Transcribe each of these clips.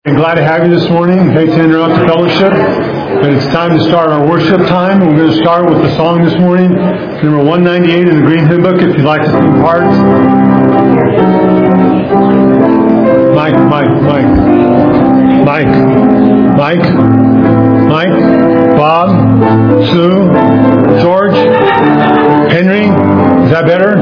I'm glad to have you this morning. Hate to interrupt the fellowship, but it's time to start our worship time. We're going to start with the song this morning, number 198 in the Green Hymn Book, if you'd like to sing parts. Mike, Bob, Sue, George, Henry. Is that better?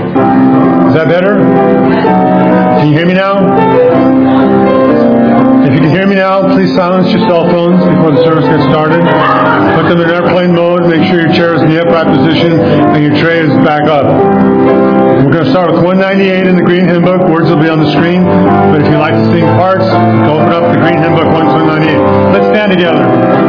Can you hear me now? If you can hear me now, please silence your cell phones before the service gets started. Put them in airplane mode. Make sure your chair is in the upright position and your tray is back up. We're going to start with 198 in the Green Hymn Book. Words will be on the screen. But if you'd like to sing parts, open up the Green Hymn Book 198. Let's stand together.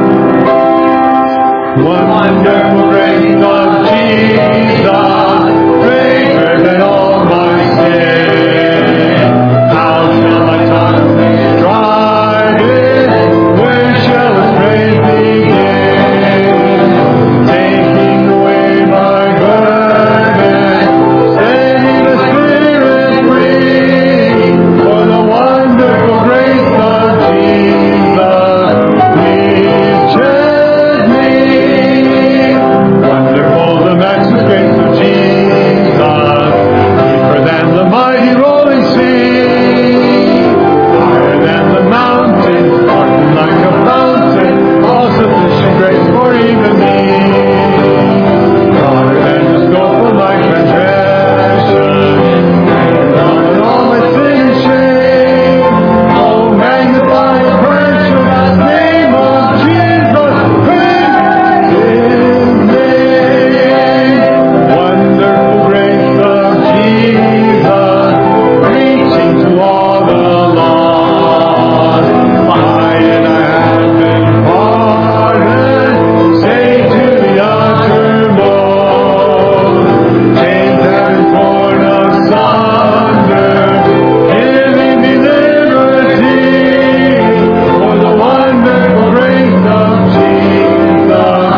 Wonderful grace of Jesus, greater than all my sin. How shall I constantly strive it? Where shall His praise begin? Taking away my burden, setting the spirit free. For the wonderful grace of Jesus reaches me. Wonderful the matchless grace of Jesus, deeper than the mighty rolling sea, higher than the mountains, sparkling like a fountain, all sufficient grace for even me. Broader than the scope of my transgression, greater than all my sin and shame. Oh, magnify the precious name of Jesus, praise His name. Wonderful grace of Jesus, reaching to all the lost. I have been pardoned, saved to the uttermost. Chains have been torn asunder, giving me liberty. For the wonderful grace of Jesus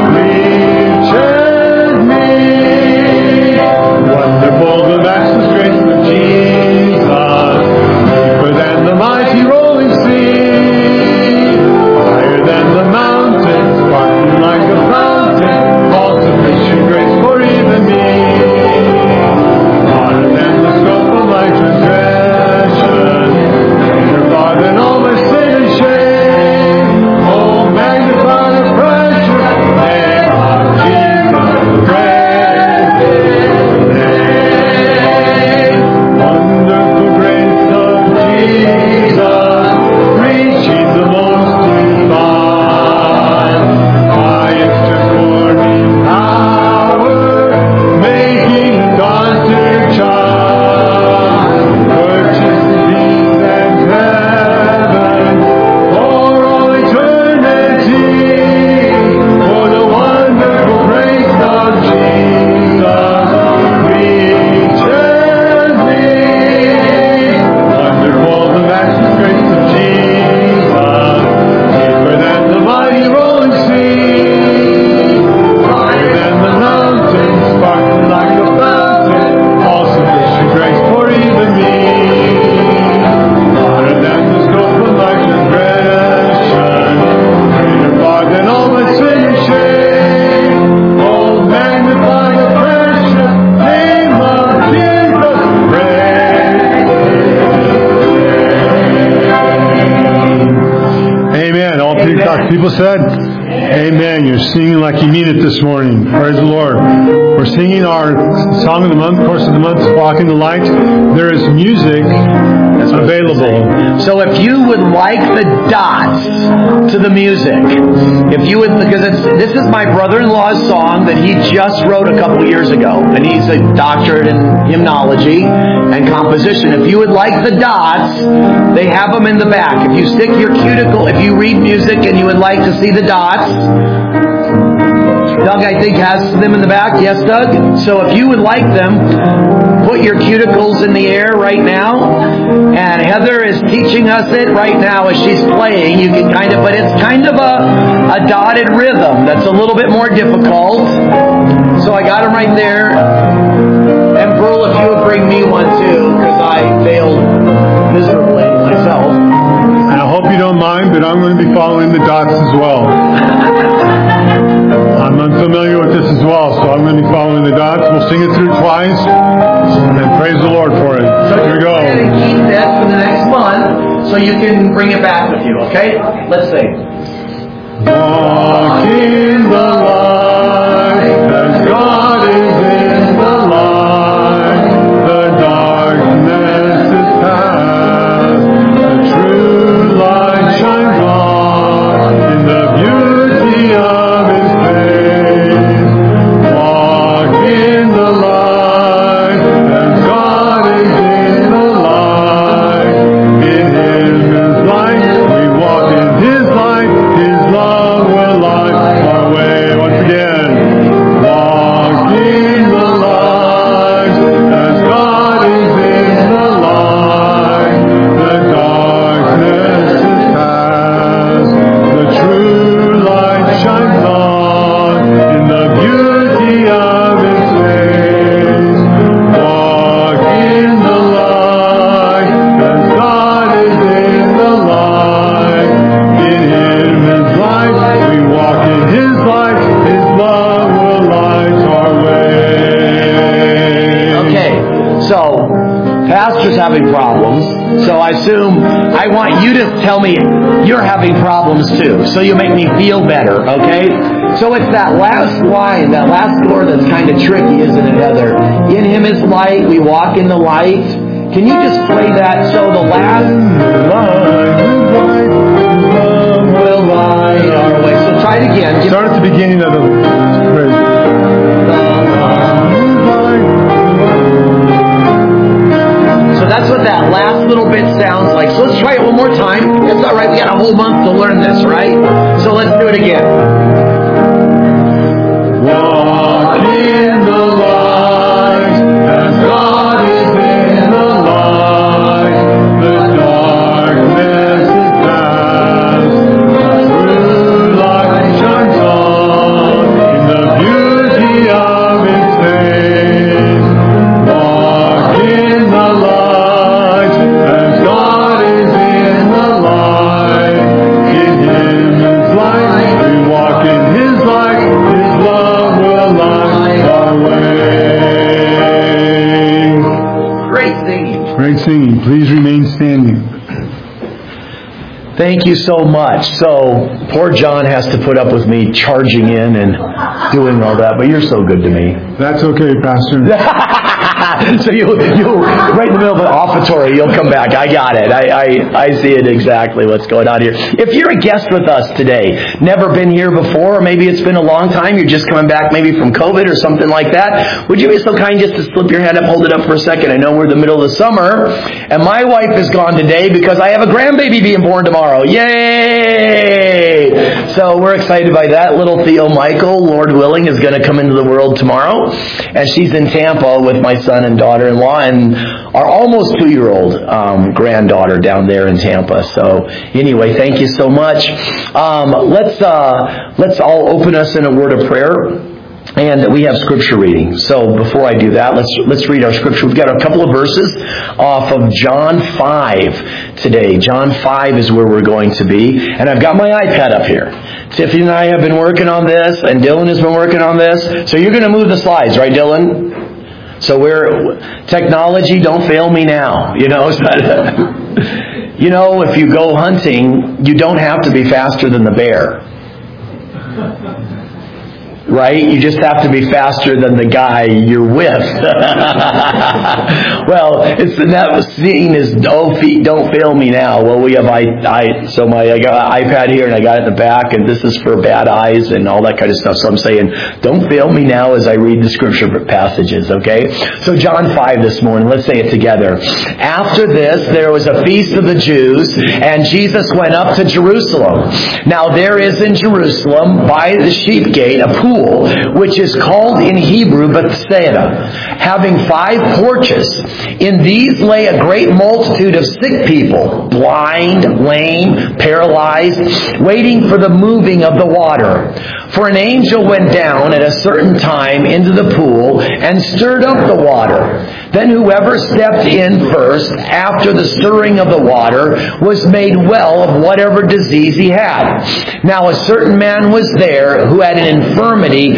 reaches me. Wonderful the matchless grace of Jesus, deeper than the mighty rolling sea, higher than the mountains, sparkling like a fountain, all sufficient grace for even me. Broader than the scope of my transgression, greater far than all my sin and shame. Oh, magnify the precious name of Jesus, praise His name. Wonderful grace of Jesus, reaching the most divine, by its transforming power, making the dawn to shine, purchasing peace and heaven for all eternity. For the wonderful grace of Jesus reaches me. Wonderful the matchless grace of Jesus, deeper than the mighty rolling sea, higher than the mountains, sparkling like a fountain, all sufficient grace for even me. Broader than the scope of my transgression, greater far than all my sin and shame. Oh, magnify the precious name of Jesus, praise His name. Amen. All three God's people said, Amen. You're singing like you mean it this morning. Praise the Lord. We're singing our song of the month, course of the month, Walking the Light. There is music available. So if you would like the dots to the music, if you would, because this is my brother-in-law's song that he just wrote a couple years ago, and he's a doctorate in hymnology and composition. If you would like the dots, they have them in the back. If you stick your cuticle, if you read music and you would like to see the dots, Doug, I think, has them in the back. Yes, Doug? So if you would like them, put your cuticles in the air right now. And Heather is teaching us it right now as she's playing. You can but it's kind of a dotted rhythm that's a little bit more difficult. So I got them right there. And Burl, if you would bring me one too, because I failed miserably myself. And mind, but I'm going to be following the dots as well. I'm unfamiliar with this as well, so I'm going to be following the dots. We'll sing it through twice, and praise the Lord for it. So here we go. You're going to keep this for the next month, so you can bring it back with you, okay? Let's sing. Walk in the light, as God is in the light. The darkness is past, the true light shines on in the beauty of His face. Walk in the light, as God is in the light. In Him is light, we walk in His light. His love will light our way. Once again, walk in the light, as God is in the light. The darkness is past, the true light shines on in the beauty of His face. Walk in the light, as God is in the light. In Him is light, we walk in His light. His love will light our way. Okay, so pastor's having problems, so I assume I want you to tell me you're having problems too, so you make me feel better, okay? So it's that last line, that last word that's kind of tricky, isn't it, Heather? In Him is light, we walk in the light. Can you just play that? So the last will light our way. So try it again. Start at the beginning of the phrase. So that's what that last little bit sounds like. So let's try it one more time. It's all right. We got a whole month to learn this, right? So let's do it again. Walk in the light, as God is in the light. The darkness is past, the true light shines on in the beauty of His face. Walk in the light, as God is in the light. In Him is light, we walk in His light. His love will light our way. Great singing. Great singing. Please remain standing. Thank you so much. So poor John has to put up with me charging in and doing all that, but you're so good to me. That's okay, Pastor. So you right in the middle of an offertory, you'll come back. I got it. I see it exactly what's going on here. If you're a guest with us today, never been here before, or maybe it's been a long time, you're just coming back maybe from COVID or something like that, would you be so kind just to slip your hand up, hold it up for a second? I know we're in the middle of the summer, and my wife is gone today because I have a grandbaby being born tomorrow. Yay! So we're excited by that. Little Theo Michael, Lord willing, is going to come into the world tomorrow, and she's in Tampa with my son and daughter-in-law and our almost 2-year-old granddaughter down there in Tampa. So anyway, thank you so much. Let's all open us in a word of prayer. And we have scripture reading. So before I do that, let's read our scripture. We've got a couple of verses off of John 5 today. John 5 is where we're going to be. And I've got my iPad up here. Tiffany and I have been working on this, and Dylan has been working on this. So you're going to move the slides, right, Dylan? So technology, don't fail me now. You know, if you go hunting, you don't have to be faster than the bear. Right? You just have to be faster than the guy you're with. Well, that scene is, feet don't fail me now. Well, we have I got an iPad here and I got it in the back, and this is for bad eyes and all that kind of stuff. So I'm saying, don't fail me now as I read the scripture passages, okay? So John 5 this morning, let's say it together. After this, there was a feast of the Jews, and Jesus went up to Jerusalem. Now there is in Jerusalem by the sheep gate a pool pool, which is called in Hebrew Bethsaida, having 5 porches. In these lay a great multitude of sick people, blind, lame, paralyzed, waiting for the moving of the water. For an angel went down at a certain time into the pool and stirred up the water. Then whoever stepped in first after the stirring of the water was made well of whatever disease he had. Now a certain man was there who had an infirmity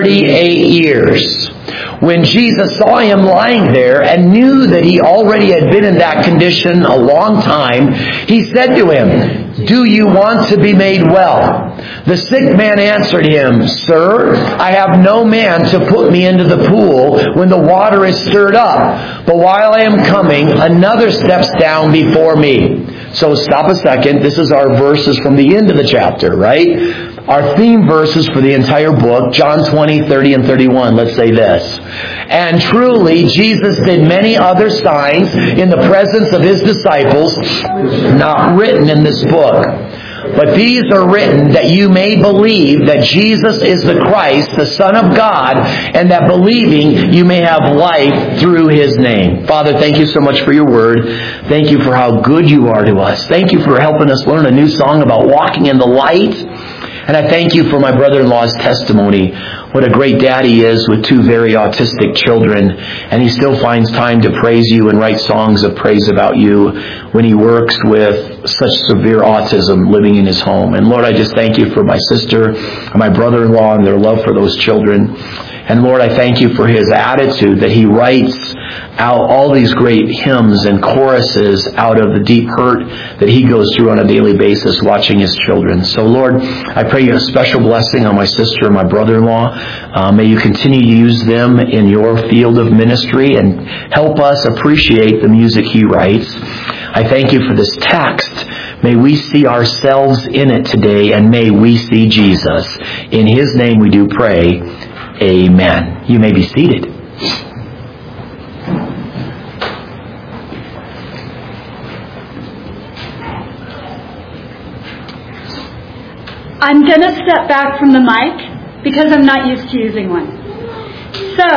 38 years. When Jesus saw him lying there and knew that he already had been in that condition a long time, he said to him, "Do you want to be made well?" The sick man answered him, "Sir, I have no man to put me into the pool when the water is stirred up. But while I am coming, another steps down before me." So stop a second. This is our verses from the end of the chapter, right? Our theme verses for the entire book, John 20, 30, and 31. Let's say this. "And truly, Jesus did many other signs in the presence of his disciples, not written in this book. But these are written that you may believe that Jesus is the Christ, the Son of God, and that believing you may have life through his name." Father, thank you so much for your word. Thank you for how good you are to us. Thank you for helping us learn a new song about walking in the light. And I thank you for my brother-in-law's testimony. What a great dad he is with 2 very autistic children. And he still finds time to praise you and write songs of praise about you when he works with such severe autism living in his home. And Lord, I just thank you for my sister and my brother-in-law and their love for those children. And Lord, I thank you for his attitude that he writes out all these great hymns and choruses out of the deep hurt that he goes through on a daily basis watching his children. So Lord, I pray you a special blessing on my sister and my brother-in-law. May you continue to use them in your field of ministry and help us appreciate the music he writes. I thank you for this text. May we see ourselves in it today, and may we see Jesus. In his name we do pray. Amen. You may be seated. I'm going to step back from the mic because I'm not used to using one. So,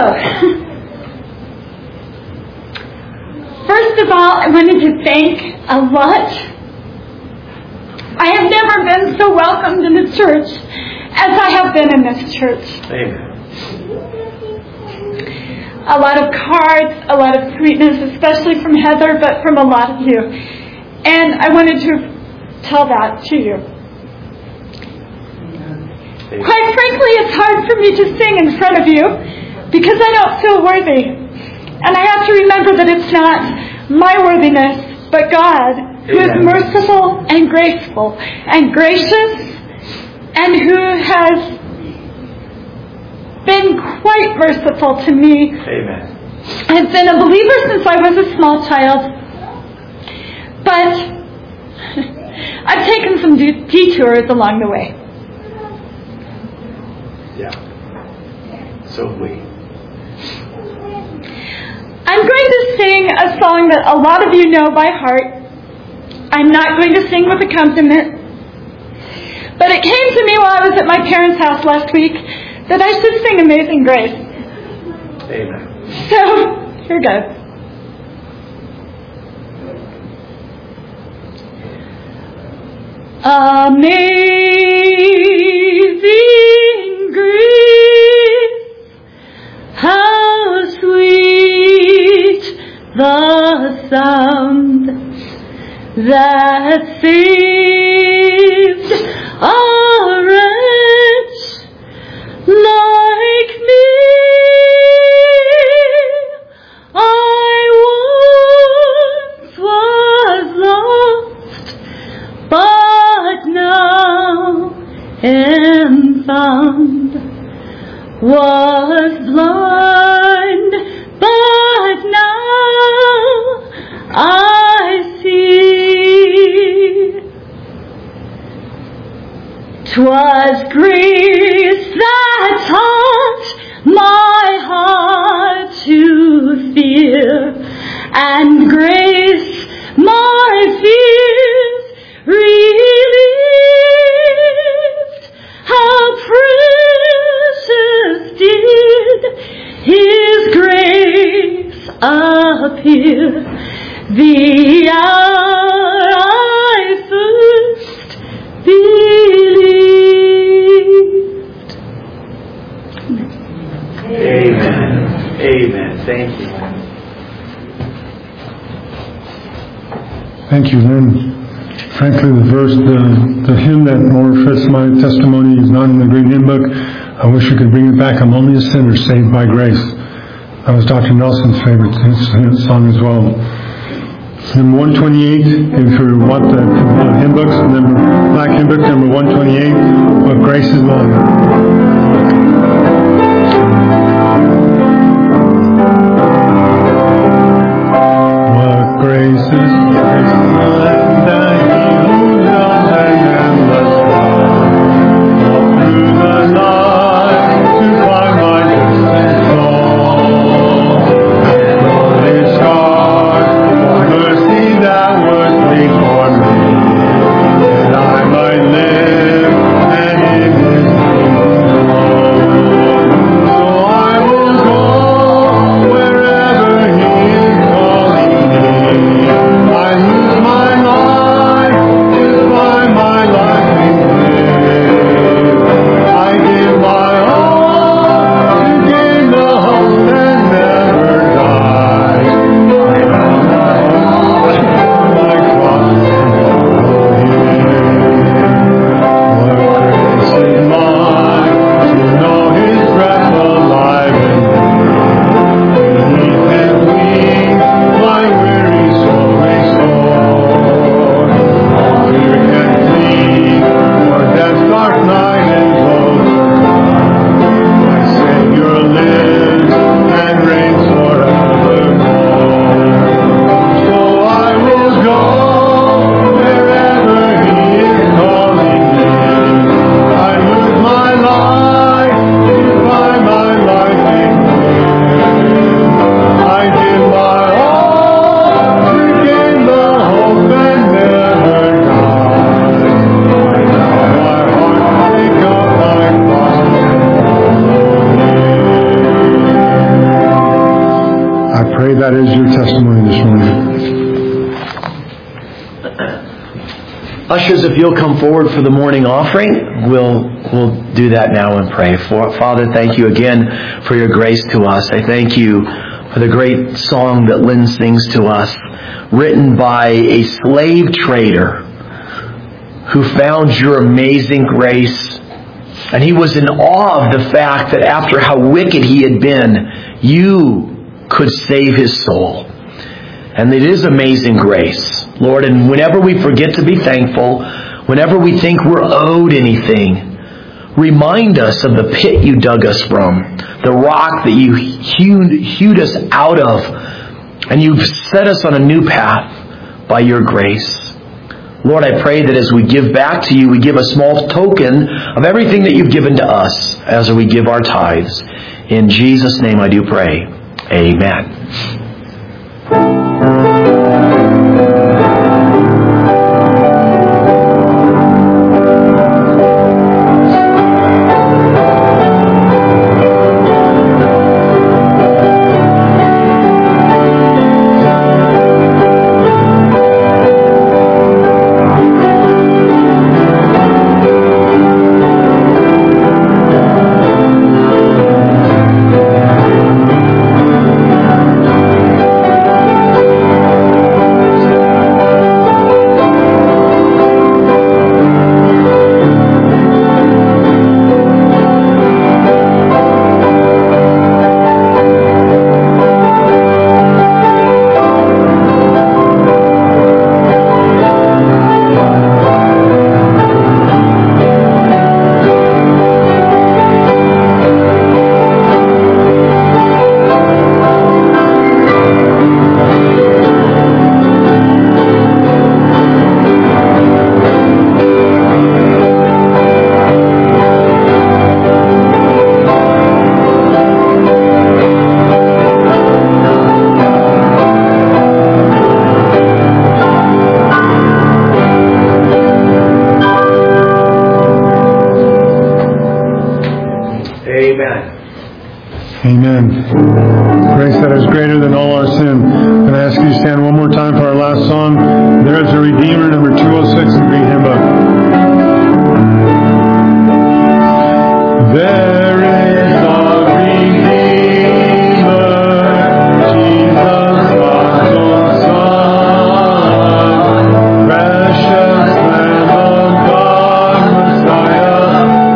first of all, I wanted to thank a lot. I have never been so welcomed in a church as I have been in this church. Amen. A lot of cards, a lot of sweetness, especially from Heather, but from a lot of you. And I wanted to tell that to you. Quite frankly, it's hard for me to sing in front of you because I don't feel worthy. And I have to remember that it's not my worthiness, but God, who is merciful and graceful and gracious, and who has been quite merciful to me. Amen. I've been a believer since I was a small child, but I've taken some detours along the way. Yeah. So have we. I'm going to sing a song that a lot of you know by heart. I'm not going to sing with accompaniment. But it came to me while I was at my parents' house last week that I should sing Amazing Grace. Amen. So, here goes. Amazing grace, how sweet the sound that saved a wretch like me. I once was lost, but now am found. Was blind, but now I see. 'Twas grace that taught my heart to fear, and grace my fears relieved. How precious the hour I first believed. Amen. Amen. Thank you. Thank you, Lynn. Frankly, the verse, the hymn that more fits my testimony is not in the Green Hymn Book. I wish I could bring it back. I'm only a sinner saved by grace. That was Dr. Nelson's favorite song as well. Number 128, if you want the hymn books, Black Hymn Book, number 128, What Grace Is Mine. Grace is mine that heals and endless love. All through the night to find my distant soul. Lord is God for mercy that would plead for me, that I might live and in His name go. So I will go wherever He is calling me. I lose my life to find my life in Him. I give my all to gain the hope that never dies. I found my heart, my cross, and follow Him. What grace is mine to know His breath alive in me. Beneath His wings, my weary soul restored. All fear can flee, for death's dark night is over. My Savior lives and reigns forevermore. So I will go wherever He is calling me. I lose my life to find my life in Him. I give my all to gain the hope that never dies. I bow my heart, take up my cross and follow Him. I pray that is your testimony this morning. Ushers, if you'll come forward for the morning offering, we'll do that now and pray. Father, thank you again for your grace to us. I thank you for the great song that Lynn sings to us, written by a slave trader who found your amazing grace. And he was in awe of the fact that after how wicked he had been, you could save his soul. And it is amazing grace, Lord. And whenever we forget to be thankful, whenever we think we're owed anything, remind us of the pit you dug us from, the rock that you hewed us out of, and you've set us on a new path by your grace. Lord, I pray that as we give back to you, we give a small token of everything that you've given to us as we give our tithes. In Jesus' name I do pray. Amen. Amen. Grace that is greater than all our sin. And I ask you to stand one more time for our last song. There is a Redeemer, number 206 in Green Hymn Book. There is a Redeemer, Jesus, God's own Son, precious Lamb of God, Messiah,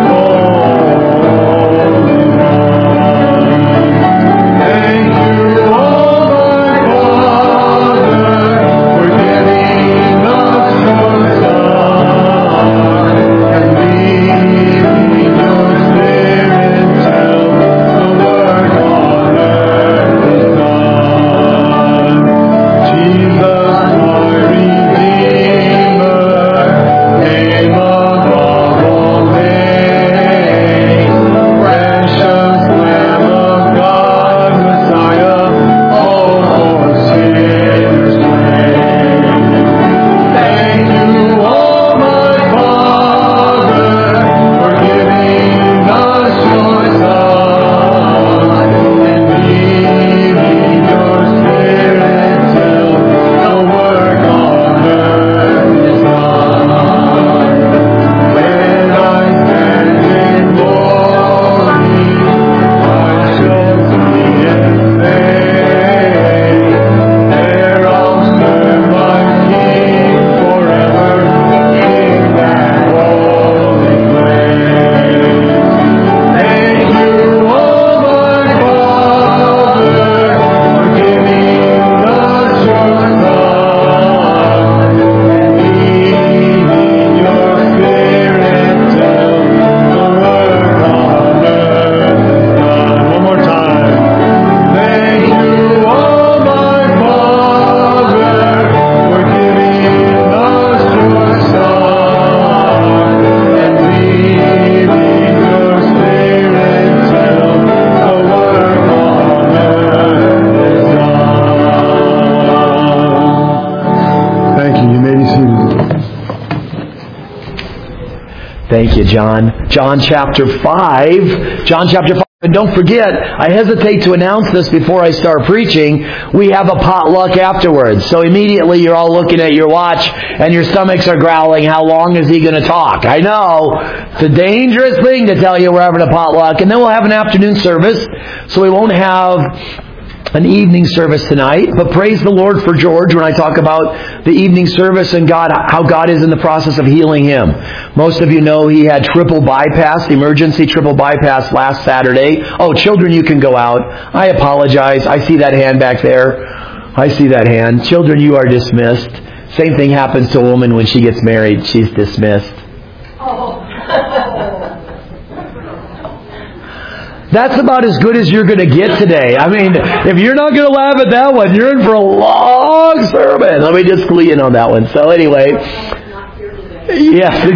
Holy One. Thank you, Almighty Father, for giving us your Son, and leaving your Spirit till the work on earth is done. Jesus, my Redeemer, name above all names, precious Lamb of God, Messiah, all for sinners slain. Thank you, Almighty Father, for giving us your Son, and leaving your Spirit till the work on earth is done. When I stand in glory, I shall see and say, there I'll serve my King forever in that holy place. Thank you, Almighty Father, for giving us your Son, and leaving your Spirit till the work on earth is done. One more time. Thank you, Almighty Father, for giving us your Son, and leaving your Spirit till the work on earth is done. Thank you. You may be seated. Thank you, John. John chapter 5. John chapter 5. And don't forget, I hesitate to announce this before I start preaching, we have a potluck afterwards. So immediately you're all looking at your watch and your stomachs are growling, how long is he going to talk? I know. It's a dangerous thing to tell you we're having a potluck. And then we'll have an afternoon service. So we won't have an evening service tonight, but praise the Lord for George when I talk about the evening service and God, how God is in the process of healing him. Most of you know he had triple bypass, emergency triple bypass last Saturday. Oh, children, you can go out. I apologize. I see that hand back there. I see that hand. Children, you are dismissed. Same thing happens to a woman when she gets married. She's dismissed. That's about as good as you're going to get today. I mean, if you're not going to laugh at that one, you're in for a long sermon. Let me just clue in on that one. So anyway, yes,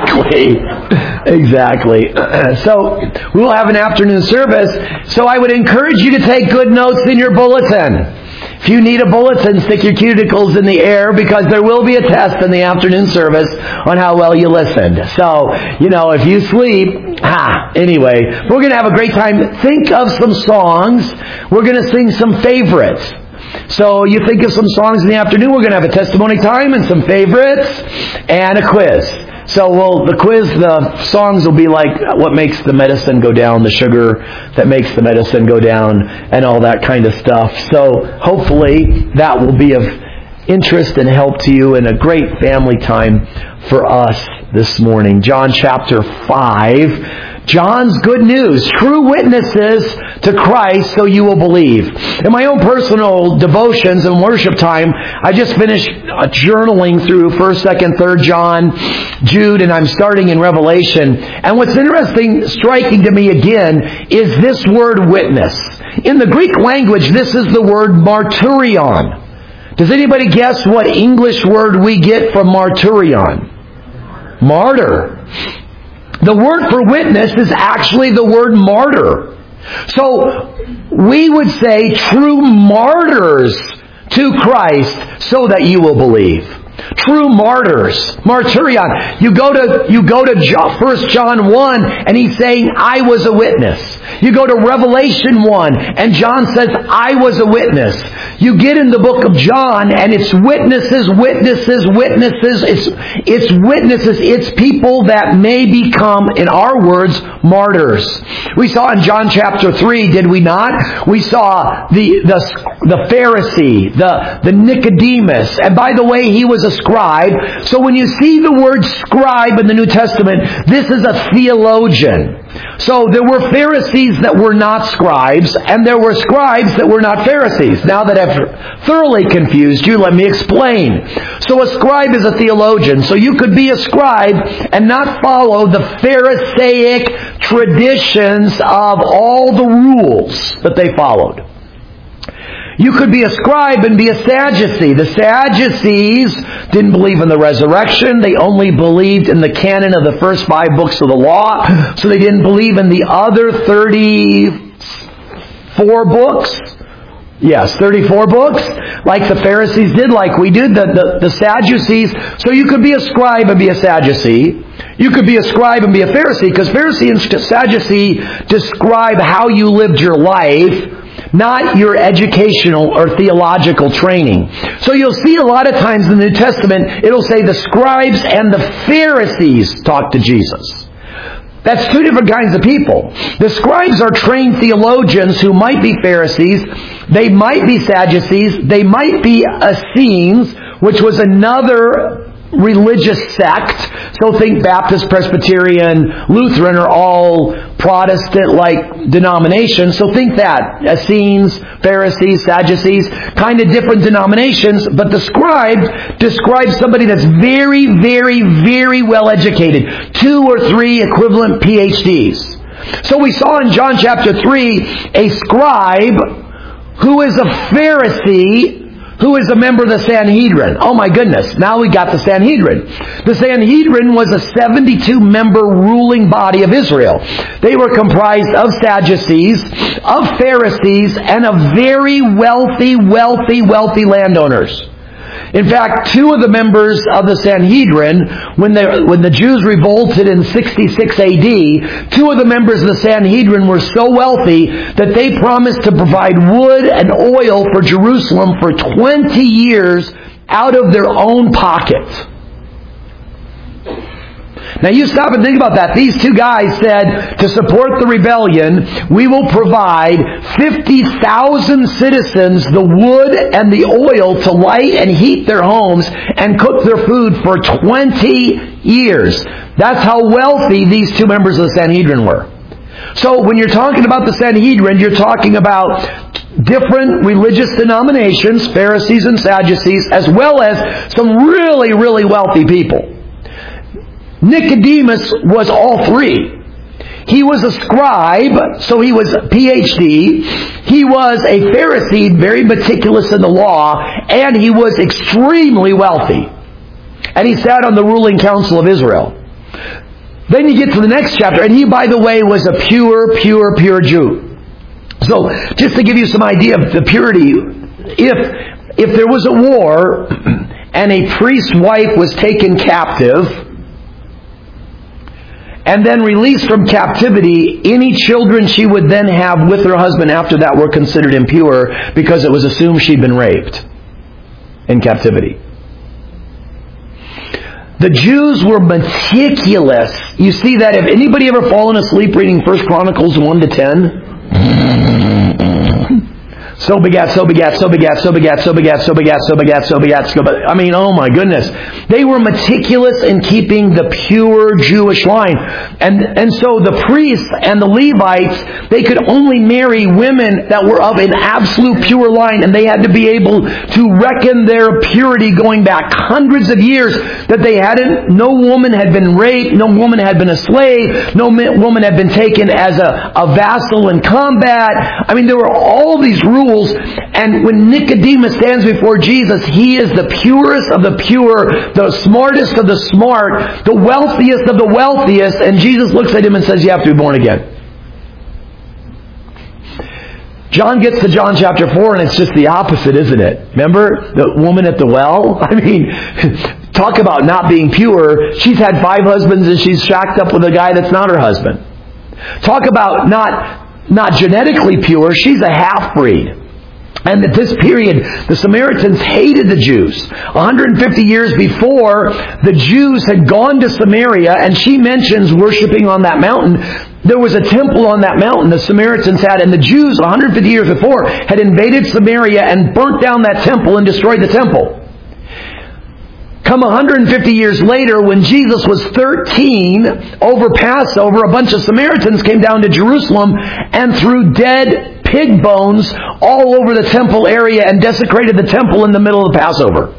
exactly. So we will have an afternoon service. So I would encourage you to take good notes in your bulletin. If you need a bulletin, stick your cuticles in the air because there will be a test in the afternoon service on how well you listened. So, if you sleep, anyway, we're going to have a great time. Think of some songs. We're going to sing some favorites. So you think of some songs in the afternoon. We're going to have a testimony time and some favorites and a quiz. So the songs will be like what makes the medicine go down, the sugar that makes the medicine go down, and all that kind of stuff. So hopefully that will be of interest and help to you, and a great family time for us this morning. John chapter 5. John's good news, true witnesses to Christ so you will believe. In my own personal devotions and worship time, I just finished journaling through 1st, 2nd, 3rd John, Jude, and I'm starting in Revelation. And what's interesting, striking to me again, is this word witness. In the Greek language, this is the word martyrion. Does anybody guess what English word we get from martyrion? Martyr. The word for witness is actually the word martyr. So we would say true martyrs to Christ so that you will believe. True martyrs. Martyrion. You go to 1 John 1 and he's saying, I was a witness. You go to Revelation 1 and John says, I was a witness. You get in the book of John and it's witnesses. It's witnesses. It's people that may become, in our words, martyrs. We saw in John chapter 3, did we not? We saw the Pharisee, the Nicodemus. And by the way, he was a scribe. So when you see the word scribe in the New Testament, this is a theologian. So there were Pharisees that were not scribes, and there were scribes that were not Pharisees. Now that I've thoroughly confused you, let me explain. So a scribe is a theologian. So you could be a scribe and not follow the Pharisaic traditions of all the rules that they followed. You could be a scribe and be a Sadducee. The Sadducees didn't believe in the resurrection. They only believed in the canon of the first 5 books of the law. So they didn't believe in the other 34 books. Yes, 34 books. Like the Pharisees did, like we did, the Sadducees. So you could be a scribe and be a Sadducee. You could be a scribe and be a Pharisee, because Pharisee and Sadducee describe how you lived your life, not your educational or theological training. So you'll see a lot of times in the New Testament, it'll say the scribes and the Pharisees talked to Jesus. That's 2 different kinds of people. The scribes are trained theologians who might be Pharisees. They might be Sadducees. They might be Essenes, which was another religious sect. So think Baptist, Presbyterian, Lutheran are all Protestant-like denominations. So think that. Essenes, Pharisees, Sadducees, kind of different denominations. But the scribe describes somebody that's very, very, very well educated. 2 or 3 equivalent PhDs. So we saw in John chapter 3 a scribe who is a Pharisee who is a member of the Sanhedrin. Oh my goodness, now we got the Sanhedrin. The Sanhedrin was a 72-member ruling body of Israel. They were comprised of Sadducees, of Pharisees, and of very wealthy landowners. In fact, 2 of the members of the Sanhedrin, when the Jews revolted in 66 AD, 2 of the members of the Sanhedrin were so wealthy that they promised to provide wood and oil for Jerusalem for 20 years out of their own pocket. Now you stop and think about that. These 2 guys said, to support the rebellion, we will provide 50,000 citizens the wood and the oil to light and heat their homes and cook their food for 20 years. That's how wealthy these 2 members of the Sanhedrin were. So when you're talking about the Sanhedrin, you're talking about different religious denominations, Pharisees and Sadducees, as well as some really, really wealthy people. Nicodemus was all 3. He was a scribe, so he was a PhD. He was a Pharisee, very meticulous in the law, and he was extremely wealthy. And he sat on the ruling council of Israel. Then you get to the next chapter, and he, by the way, was a pure Jew. So, just to give you some idea of the purity, if there was a war, and a priest's wife was taken captive, and then released from captivity, any children she would then have with her husband after that were considered impure because it was assumed she'd been raped in captivity. The Jews were meticulous. You see that if anybody ever fallen asleep reading 1 Chronicles 1 to 10? So begat. I mean, oh my goodness. They were meticulous in keeping the pure Jewish line. And so the priests and the Levites, they could only marry women that were of an absolute pure line, and they had to be able to reckon their purity going back hundreds of years, that no woman had been raped, no woman had been a slave, no woman had been taken as a vassal in combat. I mean, there were all these rules. And when Nicodemus stands before Jesus, he is the purest of the pure, the smartest of the smart, the wealthiest of the wealthiest, and Jesus looks at him and says, you have to be born again. John gets to John chapter 4 and it's just the opposite, isn't it? Remember the woman at the well? I mean, talk about not being pure. She's had 5 husbands and she's shacked up with a guy that's not her husband. Talk about not genetically pure. She's a half-breed. And at this period, the Samaritans hated the Jews. 150 years before, the Jews had gone to Samaria, and she mentions worshiping on that mountain. There was a temple on that mountain the Samaritans had, and the Jews 150 years before had invaded Samaria and burnt down that temple and destroyed the temple. Come 150 years later, when Jesus was 13, over Passover, a bunch of Samaritans came down to Jerusalem and threw dead pig bones all over the temple area and desecrated the temple in the middle of the Passover.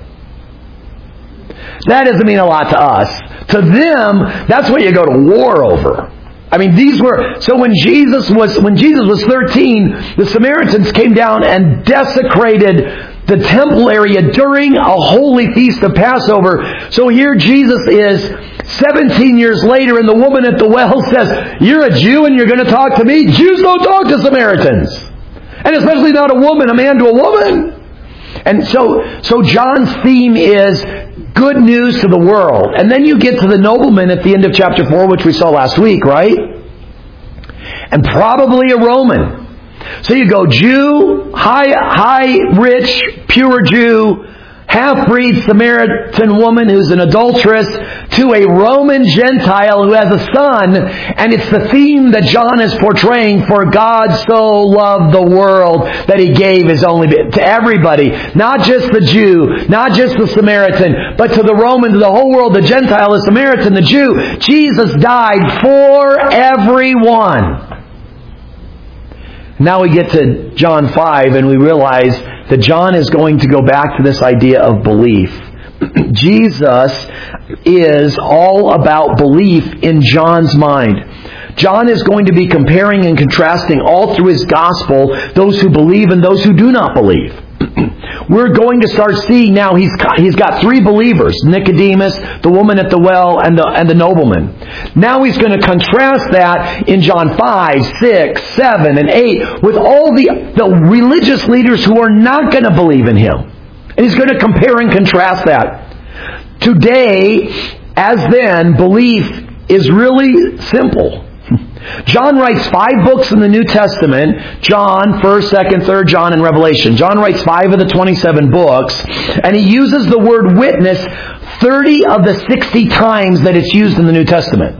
That doesn't mean a lot to us. To them, that's what you go to war over. I mean, so when Jesus was 13, the Samaritans came down and desecrated the temple area during a holy feast of Passover. So here Jesus is 17 years later, and the woman at the well says, "You're a Jew and you're going to talk to me? Jews don't talk to Samaritans. And especially not a woman, a man to a woman." And so John's theme is good news to the world. And then you get to the nobleman at the end of chapter 4, which we saw last week, right? And probably a Roman. So you go Jew, high, rich, pure Jew, half-breed Samaritan woman who's an adulteress, to a Roman Gentile who has a son. And it's the theme that John is portraying. For God so loved the world that He gave His only begotten, to everybody. Not just the Jew, not just the Samaritan, but to the Roman, to the whole world, the Gentile, the Samaritan, the Jew. Jesus died for everyone. Now we get to John 5 and we realize that John is going to go back to this idea of belief. Jesus is all about belief in John's mind. John is going to be comparing and contrasting all through his gospel those who believe and those who do not believe. We're going to start seeing now he's got 3 believers: Nicodemus, the woman at the well, and the nobleman. Now he's going to contrast that in John 5, 6, 7, and 8 with all the religious leaders who are not going to believe in Him. And he's going to compare and contrast that. Today, as then, belief is really simple. John writes 5 books in the New Testament: John, 1st, 2nd, 3rd John, and Revelation. John writes 5 of the 27 books, and he uses the word witness 30 of the 60 times that it's used in the New Testament.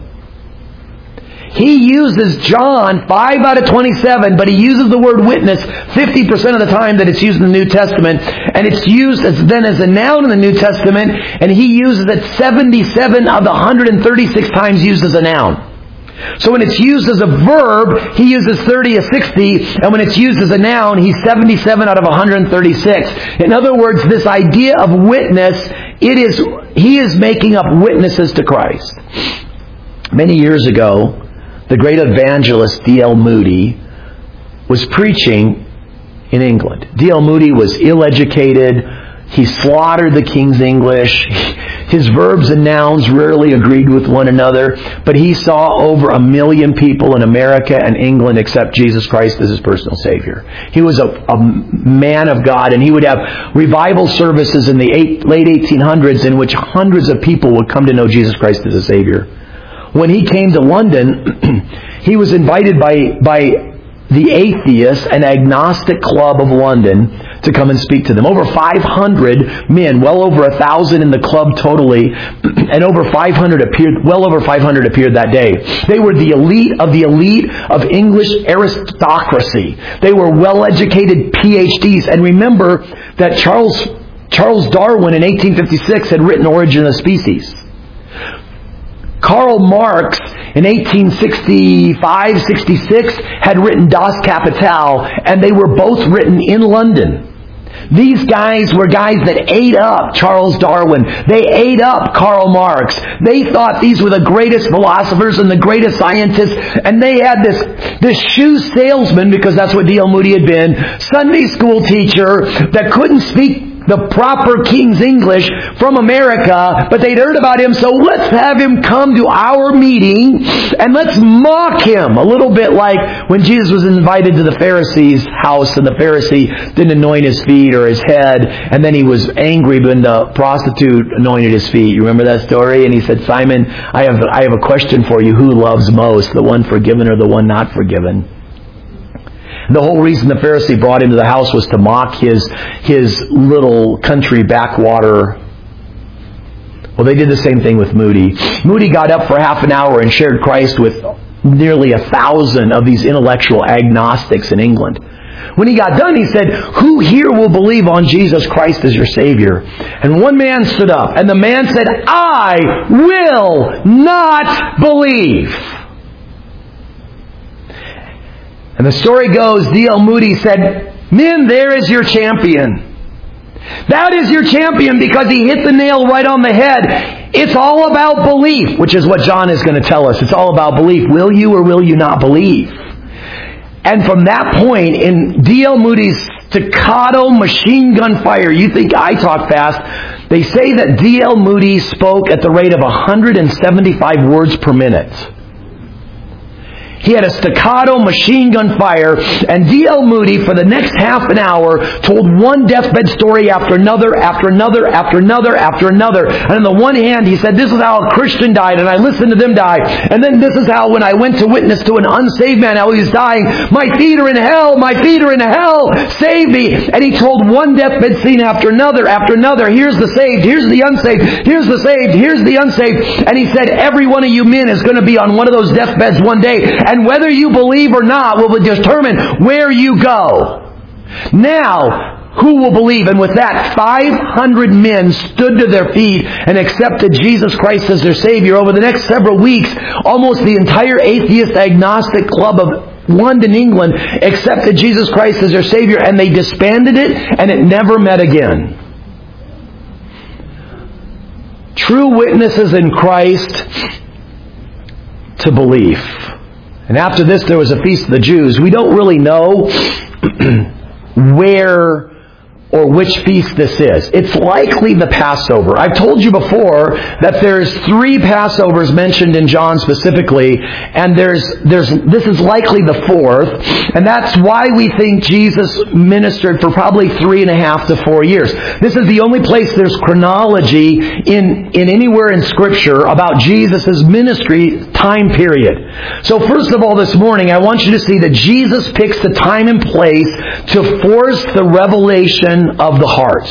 He uses John 5 out of 27, but he uses the word witness 50% of the time that it's used in the New Testament, and it's used as a noun in the New Testament, and he uses it 77 of the 136 times used as a noun. So when it's used as a verb, he uses 30 of 60, and when it's used as a noun, he's 77 out of 136. In other words, this idea of witness, he is making up witnesses to Christ. Many years ago, the great evangelist D.L. Moody was preaching in England. D.L. Moody was ill-educated. He slaughtered the King's English. His verbs and nouns rarely agreed with one another, but he saw over 1 million people in America and England accept Jesus Christ as his personal Savior. He was a man of God, and he would have revival services in the late 1800s in which hundreds of people would come to know Jesus Christ as a Savior. When he came to London, he was invited by the Atheists and Agnostic Club of London to come and speak to them. Over 500 men, well over 1,000 in the club totally, and well over 500 appeared that day. They were the elite of English aristocracy. They were well-educated PhDs. And remember that Charles Darwin in 1856 had written Origin of Species. Karl Marx in 1865-66 had written Das Kapital, and they were both written in London. These guys were guys that ate up Charles Darwin. They ate up Karl Marx. They thought these were the greatest philosophers and the greatest scientists, and they had this shoe salesman, because that's what D.L. Moody had been, Sunday school teacher that couldn't speak the proper King's English from America, but they'd heard about him, so let's have him come to our meeting and let's mock him. A little bit like when Jesus was invited to the Pharisee's house and the Pharisee didn't anoint his feet or his head, and then he was angry when the prostitute anointed his feet. You remember that story? And he said, Simon, I have a question for you. Who loves most, the one forgiven or the one not forgiven? The whole reason the Pharisee brought him to the house was to mock his little country backwater. Well, they did the same thing with Moody. Moody got up for half an hour and shared Christ with nearly 1,000 of these intellectual agnostics in England. When he got done, he said, who here will believe on Jesus Christ as your Savior? And one man stood up, and the man said, I will not believe. And the story goes, D.L. Moody said, men, there is your champion. That is your champion because he hit the nail right on the head. It's all about belief, which is what John is going to tell us. It's all about belief. Will you or will you not believe? And from that point, in D.L. Moody's staccato machine gun fire, you think I talk fast, they say that D.L. Moody spoke at the rate of 175 words per minute. He had a staccato machine gun fire, and D.L. Moody, for the next half an hour, told one deathbed story after another, after another, after another, after another. And on the one hand, he said, this is how a Christian died, and I listened to them die. And then this is how, when I went to witness to an unsaved man, how he was dying, my feet are in hell, my feet are in hell, save me. And he told one deathbed scene after another, after another. Here's the saved, here's the unsaved, here's the saved, here's the unsaved. And he said, every one of you men is going to be on one of those deathbeds one day. And whether you believe or not will determine where you go. Now, who will believe? And with that, 500 men stood to their feet and accepted Jesus Christ as their Savior. Over the next several weeks, almost the entire atheist agnostic club of London, England, accepted Jesus Christ as their Savior, and they disbanded it, and it never met again. True witnesses in Christ to belief. And after this, there was a feast of the Jews. We don't really know where or which feast this is. It's likely the Passover. I've told you before that there's 3 Passovers mentioned in John specifically, and this is likely the 4th, and that's why we think Jesus ministered for probably 3.5 to 4 years. This is the only place there's chronology in anywhere in Scripture about Jesus' ministry time period. So first of all, this morning, I want you to see that Jesus picks the time and place to force the revelation of the heart.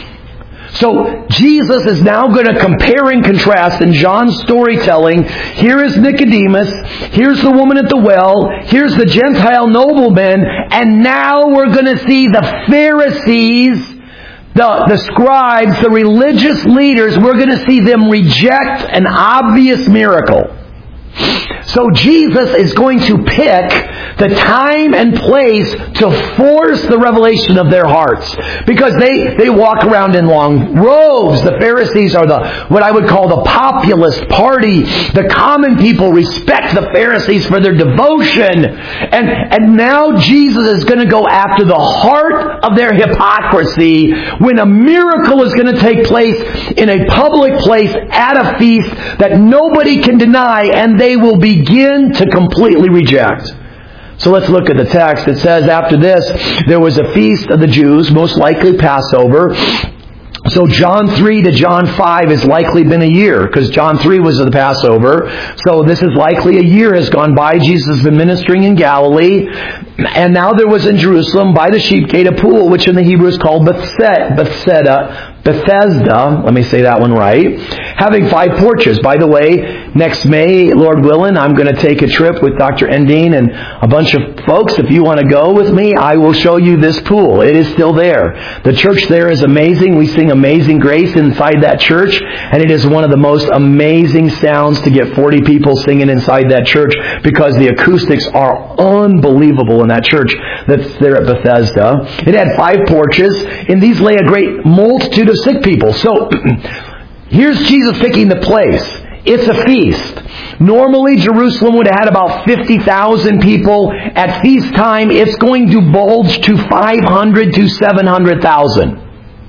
So Jesus is now going to compare and contrast in John's storytelling. Here is Nicodemus, here's the woman at the well, here's the Gentile nobleman, and now we're going to see the Pharisees, the scribes, the religious leaders. We're going to see them reject an obvious miracle. So Jesus is going to pick the time and place to force the revelation of their hearts. Because they walk around in long robes. The Pharisees are what I would call the populist party. The common people respect the Pharisees for their devotion. And now Jesus is going to go after the heart of their hypocrisy when a miracle is going to take place in a public place at a feast that nobody can deny, and they will begin to completely reject. So let's look at the text. It says, after this, there was a feast of the Jews, most likely Passover. So John 3 to John 5 has likely been a year, because John 3 was the Passover. So this is likely a year has gone by. Jesus has been ministering in Galilee. And now there was in Jerusalem by the sheep gate a pool, which in the Hebrew is called Bethesda. Let me say that one right. Having 5 porches. By the way, next May, Lord willing, I'm going to take a trip with Dr. Endine and a bunch of folks. If you want to go with me, I will show you this pool. It is still there. The church there is amazing. We sing Amazing Grace inside that church, and it is one of the most amazing sounds to get 40 people singing inside that church, because the acoustics are unbelievable in that church that's there at Bethesda. It had 5 porches. In these lay a great multitude of sick people. So here's Jesus picking the place. It's a feast. Normally Jerusalem would have had about 50,000 people. At feast time, it's going to bulge to 500 to 700,000.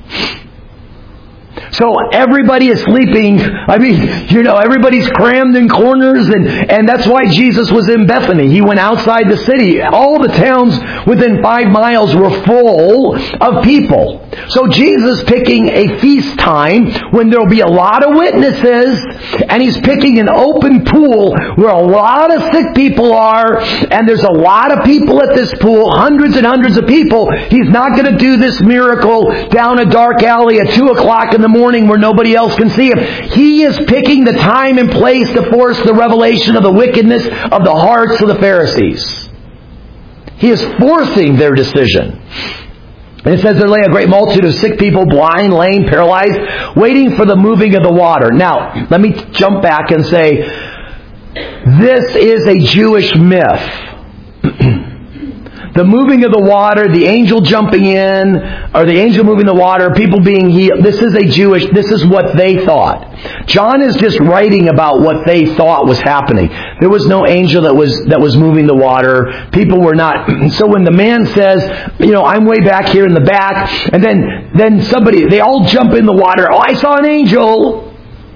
So everybody is sleeping. Everybody's crammed in corners, and that's why Jesus was in Bethany. He went outside the city. All the towns within 5 miles were full of people. So Jesus picking a feast time when there will be a lot of witnesses, and He's picking an open pool where a lot of sick people are, and there's a lot of people at this pool, hundreds and hundreds of people. He's not going to do this miracle down a dark alley at 2 o'clock in the morning where nobody else can see Him. He is picking the time and place to force the revelation of the wickedness of the hearts of the Pharisees. He is forcing their decision. And it says there lay a great multitude of sick people, blind, lame, paralyzed, waiting for the moving of the water. Now, let me jump back and say, this is a Jewish myth. The moving of the water, the angel jumping in, or the angel moving the water, people being healed. This is what they thought. John is just writing about what they thought was happening. There was no angel that was moving the water. People were not. So when the man says, I'm way back here in the back, and then they all jump in the water. Oh, I saw an angel.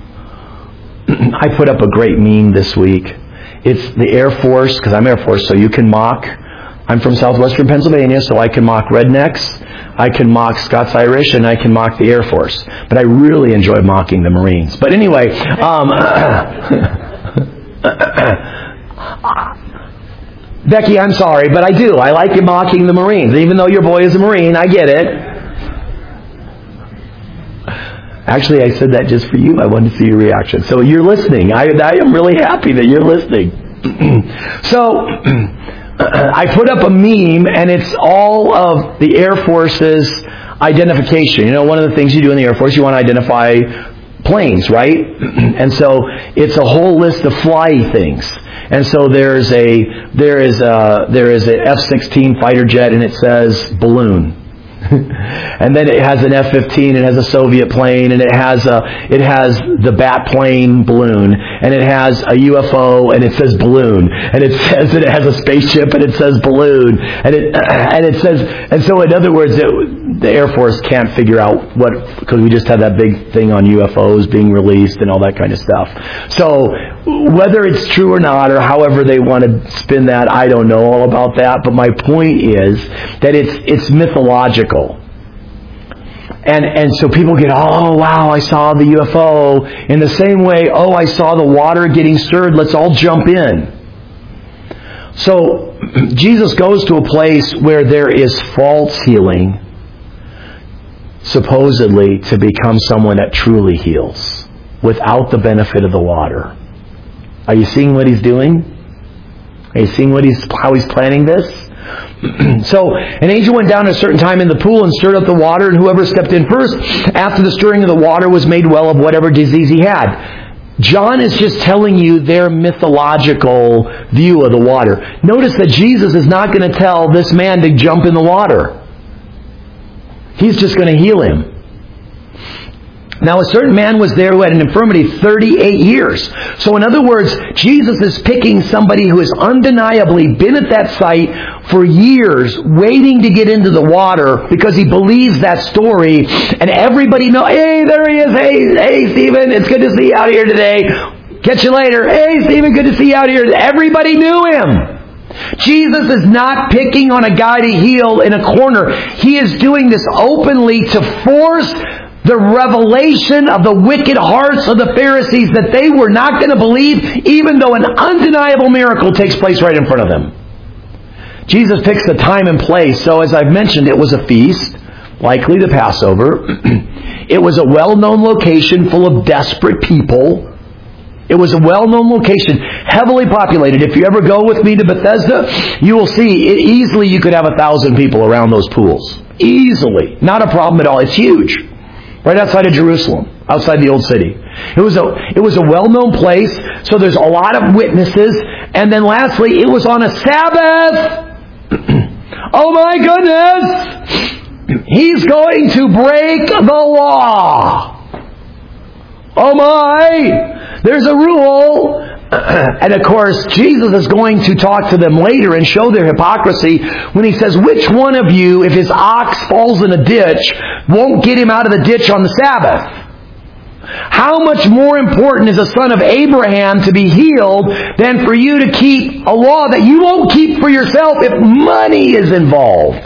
I put up a great meme this week. It's the Air Force, because I'm Air Force, so you can mock. I'm from southwestern Pennsylvania, so I can mock rednecks, I can mock Scots-Irish, and I can mock the Air Force. But I really enjoy mocking the Marines. But anyway, Becky, I'm sorry, but I do. I like you mocking the Marines. Even though your boy is a Marine, I get it. Actually, I said that just for you. I wanted to see your reaction. So you're listening. I am really happy that you're listening. So I put up a meme, and it's all of the Air Force's identification. One of the things you do in the Air Force, you want to identify planes, right? And so it's a whole list of fly things. And so there is a F-16 fighter jet, and it says balloon. And then it has an F-15, it has a Soviet plane, and it has the bat plane balloon, and it has a UFO, and it says balloon, and it says that it has a spaceship, and it says balloon, and so in other words, the Air Force can't figure out because we just had that big thing on UFOs being released and all that kind of stuff. So whether it's true or not, or however they want to spin that, I don't know all about that. But my point is that it's mythological. And so people get, oh wow, I saw the UFO. In the same way, oh, I saw the water getting stirred, let's all jump in. So Jesus goes to a place where there is false healing, supposedly to become someone that truly heals without the benefit of the water. Are you seeing what He's doing? Are you seeing how He's planning this? So an angel went down at a certain time in the pool and stirred up the water, and whoever stepped in first after the stirring of the water was made well of whatever disease he had. John is just telling you their mythological view of the water. Notice that Jesus is not going to tell this man to jump in the water. He's just going to heal him. Now a certain man was there who had an infirmity 38 years. So in other words, Jesus is picking somebody who has undeniably been at that site for years, waiting to get into the water because he believes that story, and everybody knows, hey, there he is, hey Stephen, it's good to see you out here today. Catch you later. Hey Stephen, good to see you out here. Everybody knew him. Jesus is not picking on a guy to heal in a corner. He is doing this openly to force the revelation of the wicked hearts of the Pharisees that they were not going to believe, even though an undeniable miracle takes place right in front of them. Jesus picks the time and place. So as I've mentioned, it was a feast, likely the Passover. It was a well-known location full of desperate people. It was a well-known location, heavily populated. If you ever go with me to Bethesda, you will see easily you could have 1,000 people around those pools. Easily. Not a problem at all. It's huge. Right outside of Jerusalem, outside the old city. It was a well-known place, so there's a lot of witnesses. And then lastly, it was on a Sabbath. Oh my goodness! He's going to break the law. Oh my! There's a rule And of course, Jesus is going to talk to them later and show their hypocrisy when he says, which one of you, if his ox falls in a ditch, won't get him out of the ditch on the Sabbath? How much more important is a son of Abraham to be healed than for you to keep a law that you won't keep for yourself if money is involved?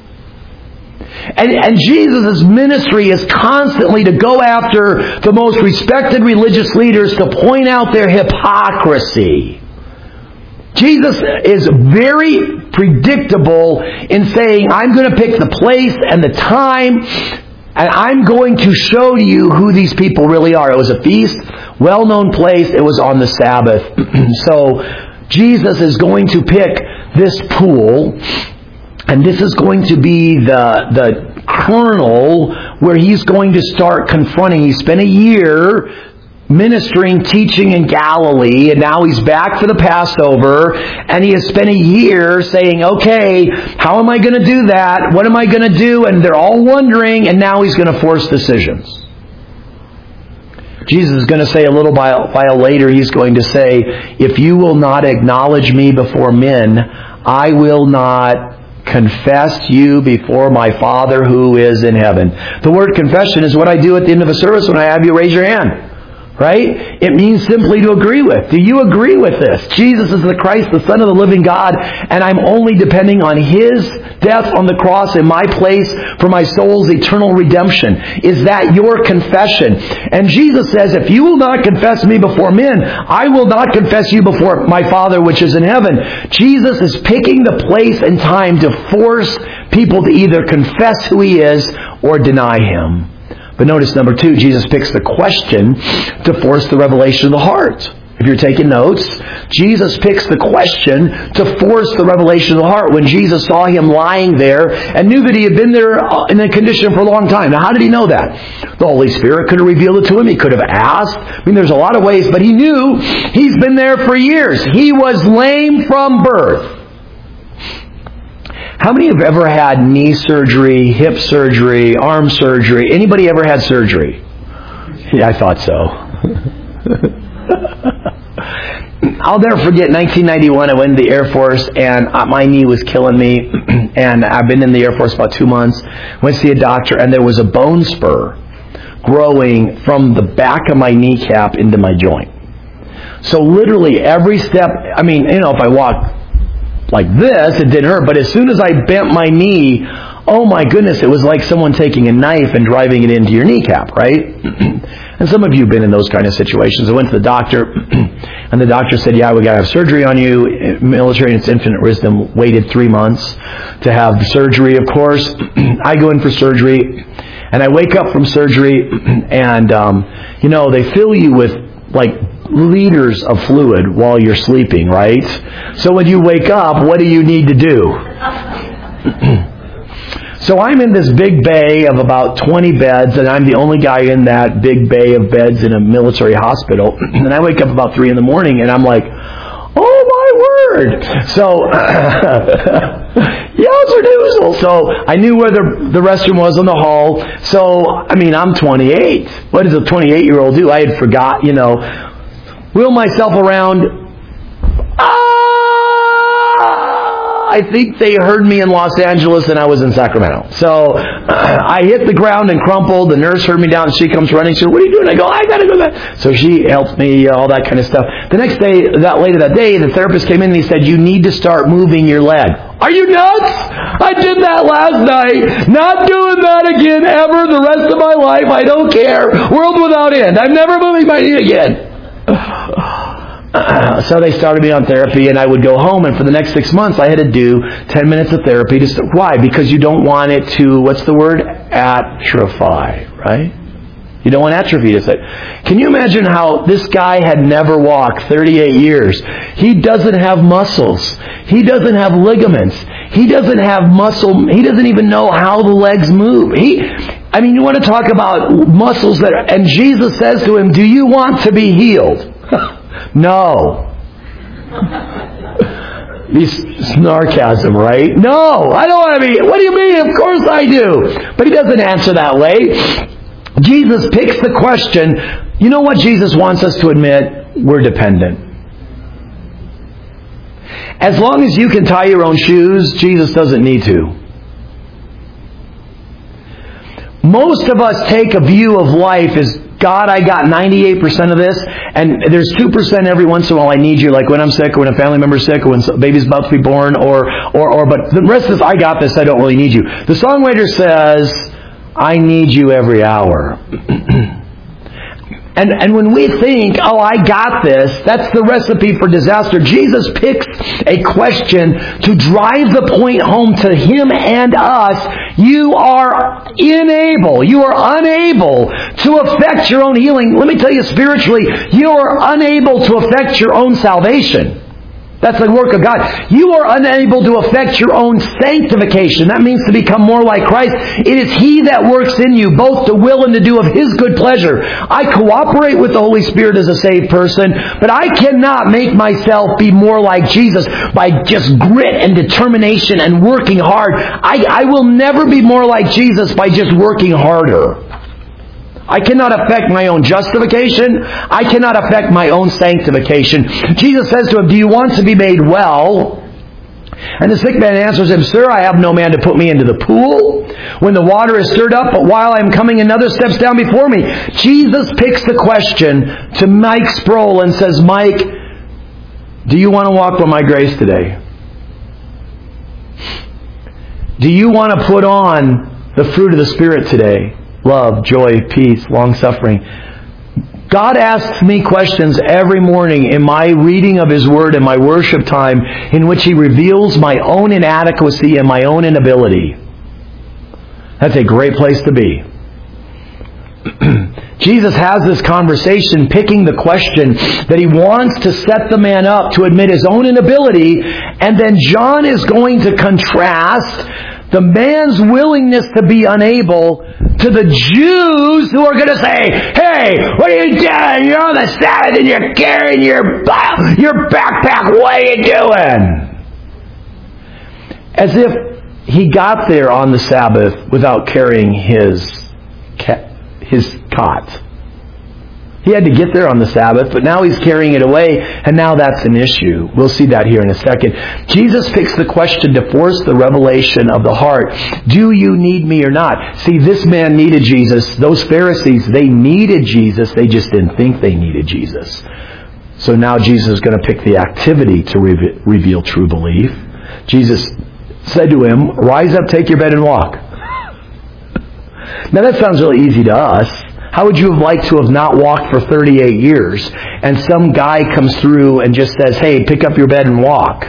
And Jesus' ministry is constantly to go after the most respected religious leaders to point out their hypocrisy. Jesus is very predictable in saying, I'm going to pick the place and the time, and I'm going to show you who these people really are. It was a feast, well-known place. It was on the Sabbath. So Jesus is going to pick this pool, and this is going to be the kernel where he's going to start confronting. He spent a year ministering, teaching in Galilee, and now he's back for the Passover, and he has spent a year saying, okay, how am I going to do that? What am I going to do? And they're all wondering, and now he's going to force decisions. Jesus is going to say a little while later, he's going to say, if you will not acknowledge me before men, I will not confess you before my Father who is in heaven. The word confession is what I do at the end of a service when I have you raise your hand. Right? It means simply to agree with. Do you agree with this? Jesus is the Christ, the Son of the living God, and I'm only depending on His death on the cross in my place for my soul's eternal redemption. Is that your confession? And Jesus says, if you will not confess me before men, I will not confess you before my Father which is in heaven. Jesus is picking the place and time to force people to either confess who He is or deny Him. But notice number 2, Jesus picks the question to force the revelation of the heart. If you're taking notes, Jesus picks the question to force the revelation of the heart. When Jesus saw him lying there and knew that he had been there in a condition for a long time. Now, how did he know that? The Holy Spirit could have revealed it to him. He could have asked. I mean, there's a lot of ways, but he knew he's been there for years. He was lame from birth. How many have ever had knee surgery, hip surgery, arm surgery? Anybody ever had surgery? Yeah, I thought so. I'll never forget 1991, I went into the Air Force and my knee was killing me. And I've been in the Air Force about 2 months. Went to see a doctor and there was a bone spur growing from the back of my kneecap into my joint. So literally every step, I mean, if I walked like this, it didn't hurt. But as soon as I bent my knee, oh my goodness, it was like someone taking a knife and driving it into your kneecap, right? And some of you have been in those kind of situations. I went to the doctor, and the doctor said, yeah, we got to have surgery on you. Military in its infinite wisdom waited 3 months to have the surgery, of course. I go in for surgery, and I wake up from surgery, and, they fill you with, liters of fluid while you're sleeping, right? So when you wake up, what do you need to do? So I'm in this big bay of about 20 beds, and I'm the only guy in that big bay of beds in a military hospital. And I wake up about 3 in the morning, and I'm like, oh my word! So, yowzer-doozle. So I knew where the restroom was in the hall. So, I'm 28. What does a 28-year-old do? I had forgot, wheel myself around. I think they heard me in Los Angeles and I was in Sacramento. So I hit the ground and crumpled. The nurse heard me down and she comes running. She said, what are you doing? I go, I got to go back. So she helped me, all that kind of stuff. The next day, later that day, the therapist came in and he said, you need to start moving your leg. Are you nuts? I did that last night. Not doing that again ever the rest of my life. I don't care. World without end. I'm never moving my knee again. So they started me on therapy, and I would go home, and for the next 6 months I had to do 10 minutes of therapy. Why? Because you don't want it to, what's the word? Atrophy, right? You don't want atrophy to say. Can you imagine how this guy had never walked 38 years? He doesn't have muscles. He doesn't have ligaments. He doesn't have muscle. He doesn't even know how the legs move. You want to talk about muscles and Jesus says to him, do you want to be healed? No. Sarcasm, right? No, I don't want to be. What do you mean? Of course I do. But he doesn't answer that way. Jesus picks the question. You know what Jesus wants us to admit? We're dependent. As long as you can tie your own shoes, Jesus doesn't need to. Most of us take a view of life as, God, I got 98% of this, and there's 2% every once in a while I need you, like when I'm sick, or when a family member's sick, or when a baby's about to be born, but the rest is, I got this, I don't really need you. The songwriter says, I need you every hour. And when we think, oh, I got this, that's the recipe for disaster. Jesus picks a question to drive the point home to Him and us. You are unable to affect your own healing. Let me tell you spiritually, you are unable to affect your own salvation. That's the work of God. You are unable to affect your own sanctification. That means to become more like Christ. It is He that works in you, both to will and to do of His good pleasure. I cooperate with the Holy Spirit as a saved person, but I cannot make myself be more like Jesus by just grit and determination and working hard. I will never be more like Jesus by just working harder. I cannot affect my own justification. I cannot affect my own sanctification. Jesus says to him, do you want to be made well? And the sick man answers him, Sir, I have no man to put me into the pool when the water is stirred up, but while I am coming, another steps down before me. Jesus picks the question to Mike Sproul and says, Mike, do you want to walk by my grace today? Do you want to put on the fruit of the Spirit today? Love, joy, peace, long-suffering. God asks me questions every morning in my reading of His Word and my worship time in which He reveals my own inadequacy and my own inability. That's a great place to be. Jesus has this conversation picking the question that He wants to set the man up to admit his own inability, and then John is going to contrast the man's willingness to be unable to the Jews who are going to say, hey, what are you doing? You're on the Sabbath and you're carrying your backpack. What are you doing? As if he got there on the Sabbath without carrying his cot. He had to get there on the Sabbath, but now he's carrying it away, and now that's an issue. We'll see that here in a second. Jesus picks the question to force the revelation of the heart. Do you need me or not? See, this man needed Jesus. Those Pharisees, they needed Jesus. They just didn't think they needed Jesus. So now Jesus is going to pick the activity to reveal true belief. Jesus said to him, rise up, take your bed, and walk. Now that sounds really easy to us. How would you have liked to have not walked for 38 years and some guy comes through and just says, hey, pick up your bed and walk?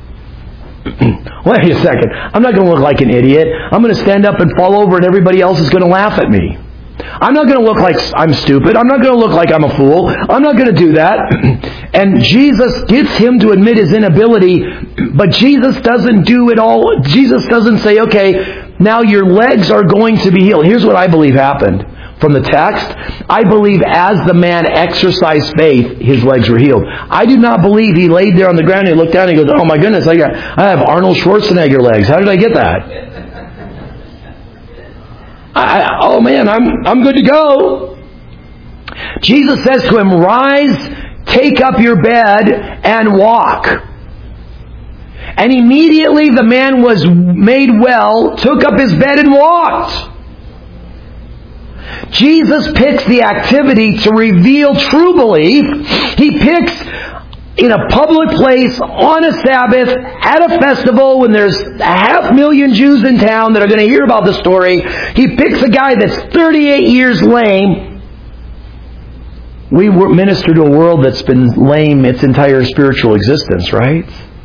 Wait a second. I'm not going to look like an idiot. I'm going to stand up and fall over and everybody else is going to laugh at me. I'm not going to look like I'm stupid. I'm not going to look like I'm a fool. I'm not going to do that. And Jesus gets him to admit his inability, but Jesus doesn't do it all. Jesus doesn't say, okay, now your legs are going to be healed. Here's what I believe happened. From the text, I believe as the man exercised faith, his legs were healed. I do not believe he laid there on the ground and he looked down and he goes, oh my goodness, I have Arnold Schwarzenegger legs. How did I get that? Oh man, I'm good to go. Jesus says to him, rise, take up your bed and walk. And immediately the man was made well, took up his bed and walked. Jesus picks the activity to reveal true belief. He picks in a public place, on a Sabbath, at a festival, when there's 500,000 Jews in town that are going to hear about the story. He picks a guy that's 38 years lame. We minister to a world that's been lame its entire spiritual existence, right?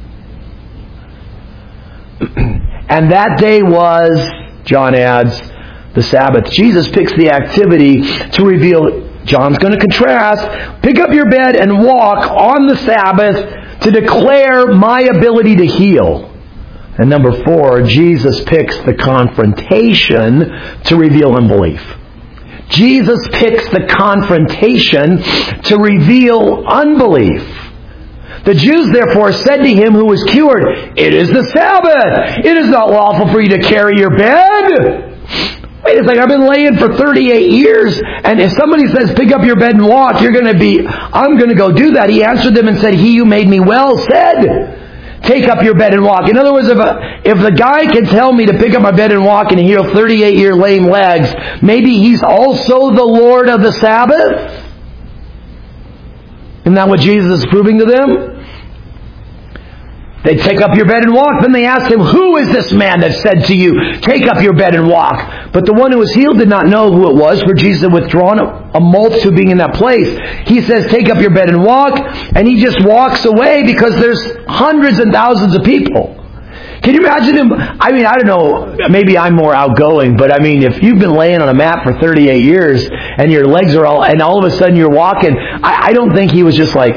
And that day was, John adds, the Sabbath. Jesus picks the activity to reveal, John's going to contrast, pick up your bed and walk on the Sabbath to declare my ability to heal. And number 4, Jesus picks the confrontation to reveal unbelief. Jesus picks the confrontation to reveal unbelief. The Jews therefore said to him who was cured, it is the Sabbath. It is not lawful for you to carry your bed. Wait a second, I've been laying for 38 years, and if somebody says, pick up your bed and walk, I'm going to go do that. He answered them and said, he who made me well said, take up your bed and walk. In other words, if the guy can tell me to pick up my bed and walk and heal 38-year lame legs, maybe he's also the Lord of the Sabbath? Isn't that what Jesus is proving to them? They take up your bed and walk. Then they asked him, who is this man that said to you, take up your bed and walk? But the one who was healed did not know who it was, for Jesus had withdrawn a multitude being in that place. He says, take up your bed and walk. And he just walks away because there's hundreds and thousands of people. Can you imagine him? I mean, I don't know, maybe I'm more outgoing, but I mean, if you've been laying on a mat for 38 years and your legs are all of a sudden you're walking, I don't think he was just like,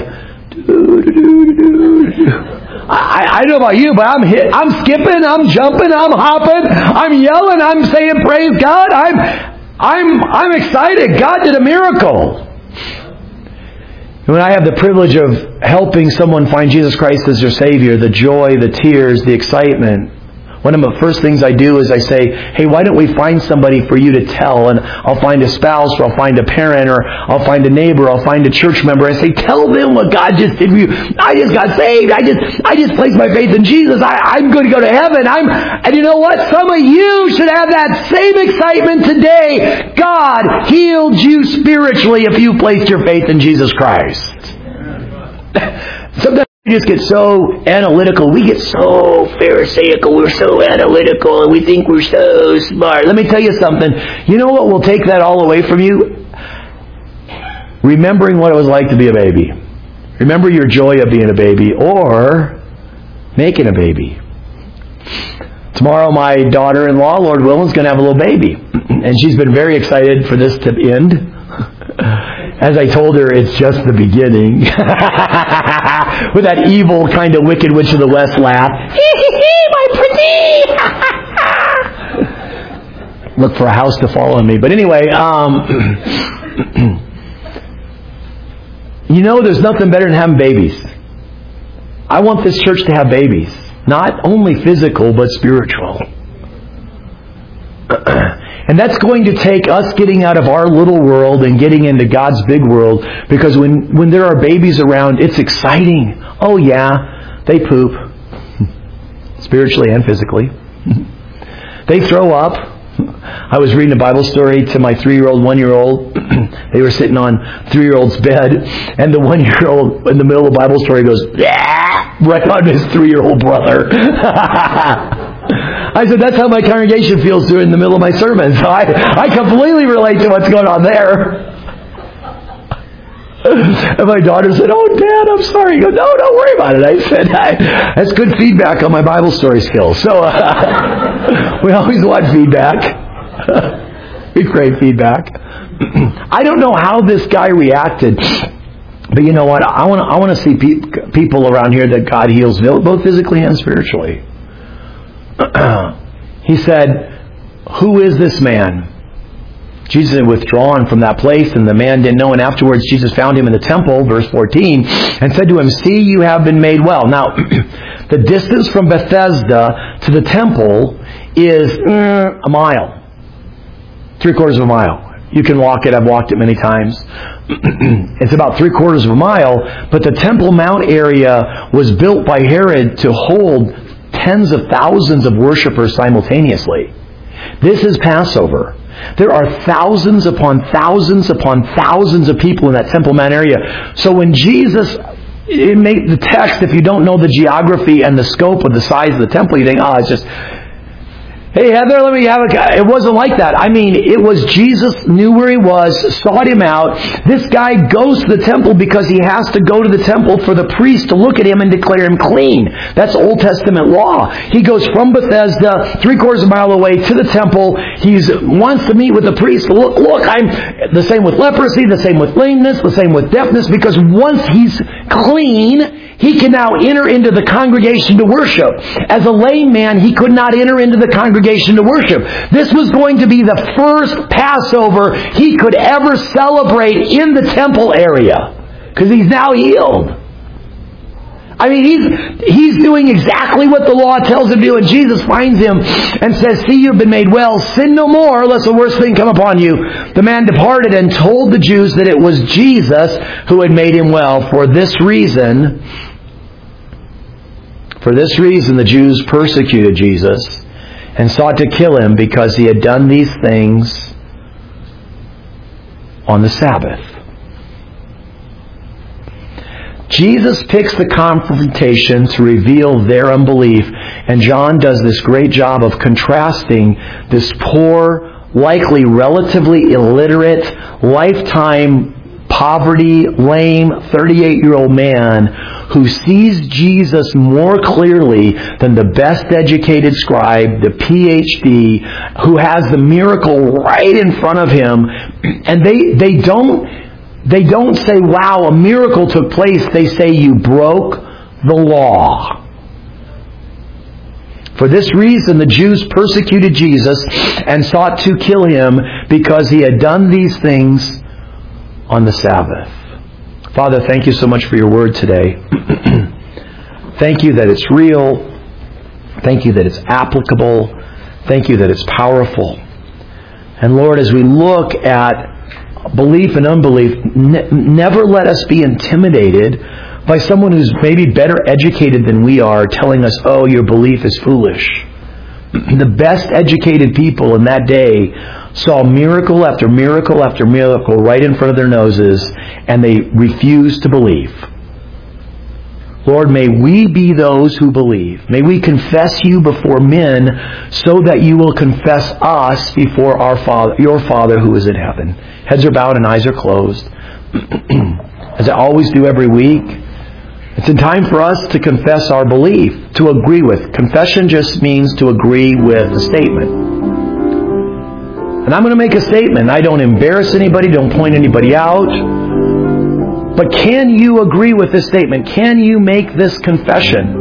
I don't know about you, but I'm skipping, I'm jumping, I'm hopping, I'm yelling, I'm saying praise God. I'm excited. God did a miracle. When I have the privilege of helping someone find Jesus Christ as their Savior, the joy, the tears, the excitement, one of the first things I do is I say, hey, why don't we find somebody for you to tell? And I'll find a spouse, or I'll find a parent, or I'll find a neighbor, I'll find a church member. I say, tell them what God just did for you. I just got saved. I just placed my faith in Jesus. I'm going to go to heaven. And you know what? Some of you should have that same excitement today. God healed you spiritually if you placed your faith in Jesus Christ. Sometimes we just get so analytical. We get so pharisaical. We're so analytical and we think we're so smart. Let me tell you something. You know what will take that all away from you? Remembering what it was like to be a baby. Remember your joy of being a baby or making a baby. Tomorrow my daughter-in-law, Lord willing, is going to have a little baby. And she's been very excited for this to end. As I told her, it's just the beginning. With that evil kind of wicked witch of the West laugh. My pretty! Look for a house to fall on me. But anyway, you know, there's nothing better than having babies. I want this church to have babies. Not only physical, but spiritual. And that's going to take us getting out of our little world and getting into God's big world. Because when there are babies around, it's exciting. Oh yeah, they poop. Spiritually and physically. They throw up. I was reading a Bible story to my 3-year-old, 1-year-old. They were sitting on 3-year-old's bed. And the 1-year-old in the middle of the Bible story goes, yeah, right on his 3-year-old brother. I said, that's how my congregation feels during the middle of my sermon. So I completely relate to what's going on there. And my daughter said, oh, Dad, I'm sorry. He goes, no, don't worry about it. I said, that's good feedback on my Bible story skills. So we always want feedback. We crave feedback. I don't know how this guy reacted. But you know what? I want to see people around here that God heals both physically and spiritually. He said, who is this man? Jesus had withdrawn from that place, and the man didn't know. And afterwards, Jesus found him in the temple, verse 14, and said to him, see, you have been made well. Now, the distance from Bethesda to the temple is a mile. 3/4 of a mile. You can walk it. I've walked it many times. It's about 3/4 of a mile, but the Temple Mount area was built by Herod to hold tens of thousands of worshipers simultaneously. This is Passover. There are thousands upon thousands upon thousands of people in that Temple Mount area. So when Jesus, the text, if you don't know the geography and the scope of the size of the temple, you think, oh, it's just, hey, Heather, let me have a... It wasn't like that. I mean, it was Jesus knew where he was, sought him out. This guy goes to the temple because he has to go to the temple for the priest to look at him and declare him clean. That's Old Testament law. He goes from Bethesda, 3/4 of a mile away, to the temple. He wants to meet with the priest. Look, I'm the same with leprosy, the same with lameness, the same with deafness, because once he's clean, he can now enter into the congregation to worship. As a lame man, he could not enter into the congregation to worship. This was going to be the first Passover he could ever celebrate in the temple area, because he's now healed. I mean, he's doing exactly what the law tells him to do, and Jesus finds him and says, see, you've been made well. Sin no more, lest the worst thing come upon you. The man departed and told the Jews that it was Jesus who had made him well. For this reason, For this reason the Jews persecuted Jesus and sought to kill him because he had done these things on the Sabbath. Jesus picks the confrontation to reveal their unbelief, and John does this great job of contrasting this poor, likely relatively illiterate, lifetime poverty, lame, 38-year-old man who sees Jesus more clearly than the best educated scribe, the PhD, who has the miracle right in front of him. And they don't say, wow, a miracle took place. They say, you broke the law. For this reason, the Jews persecuted Jesus and sought to kill him because he had done these things on the Sabbath. Father, thank you so much for your word today. Thank you that it's real. Thank you that it's applicable. Thank you that it's powerful. And Lord, as we look at belief and unbelief, never let us be intimidated by someone who's maybe better educated than we are telling us, oh, your belief is foolish. The best educated people in that day saw miracle after miracle after miracle right in front of their noses, and they refused to believe. Lord, may we be those who believe. May we confess you before men so that you will confess us before our Father, your Father who is in heaven. Heads are bowed and eyes are closed. As I always do every week, it's in time for us to confess our belief, to agree with. Confession just means to agree with a statement. And I'm going to make a statement. I don't embarrass anybody, don't point anybody out. But can you agree with this statement? Can you make this confession?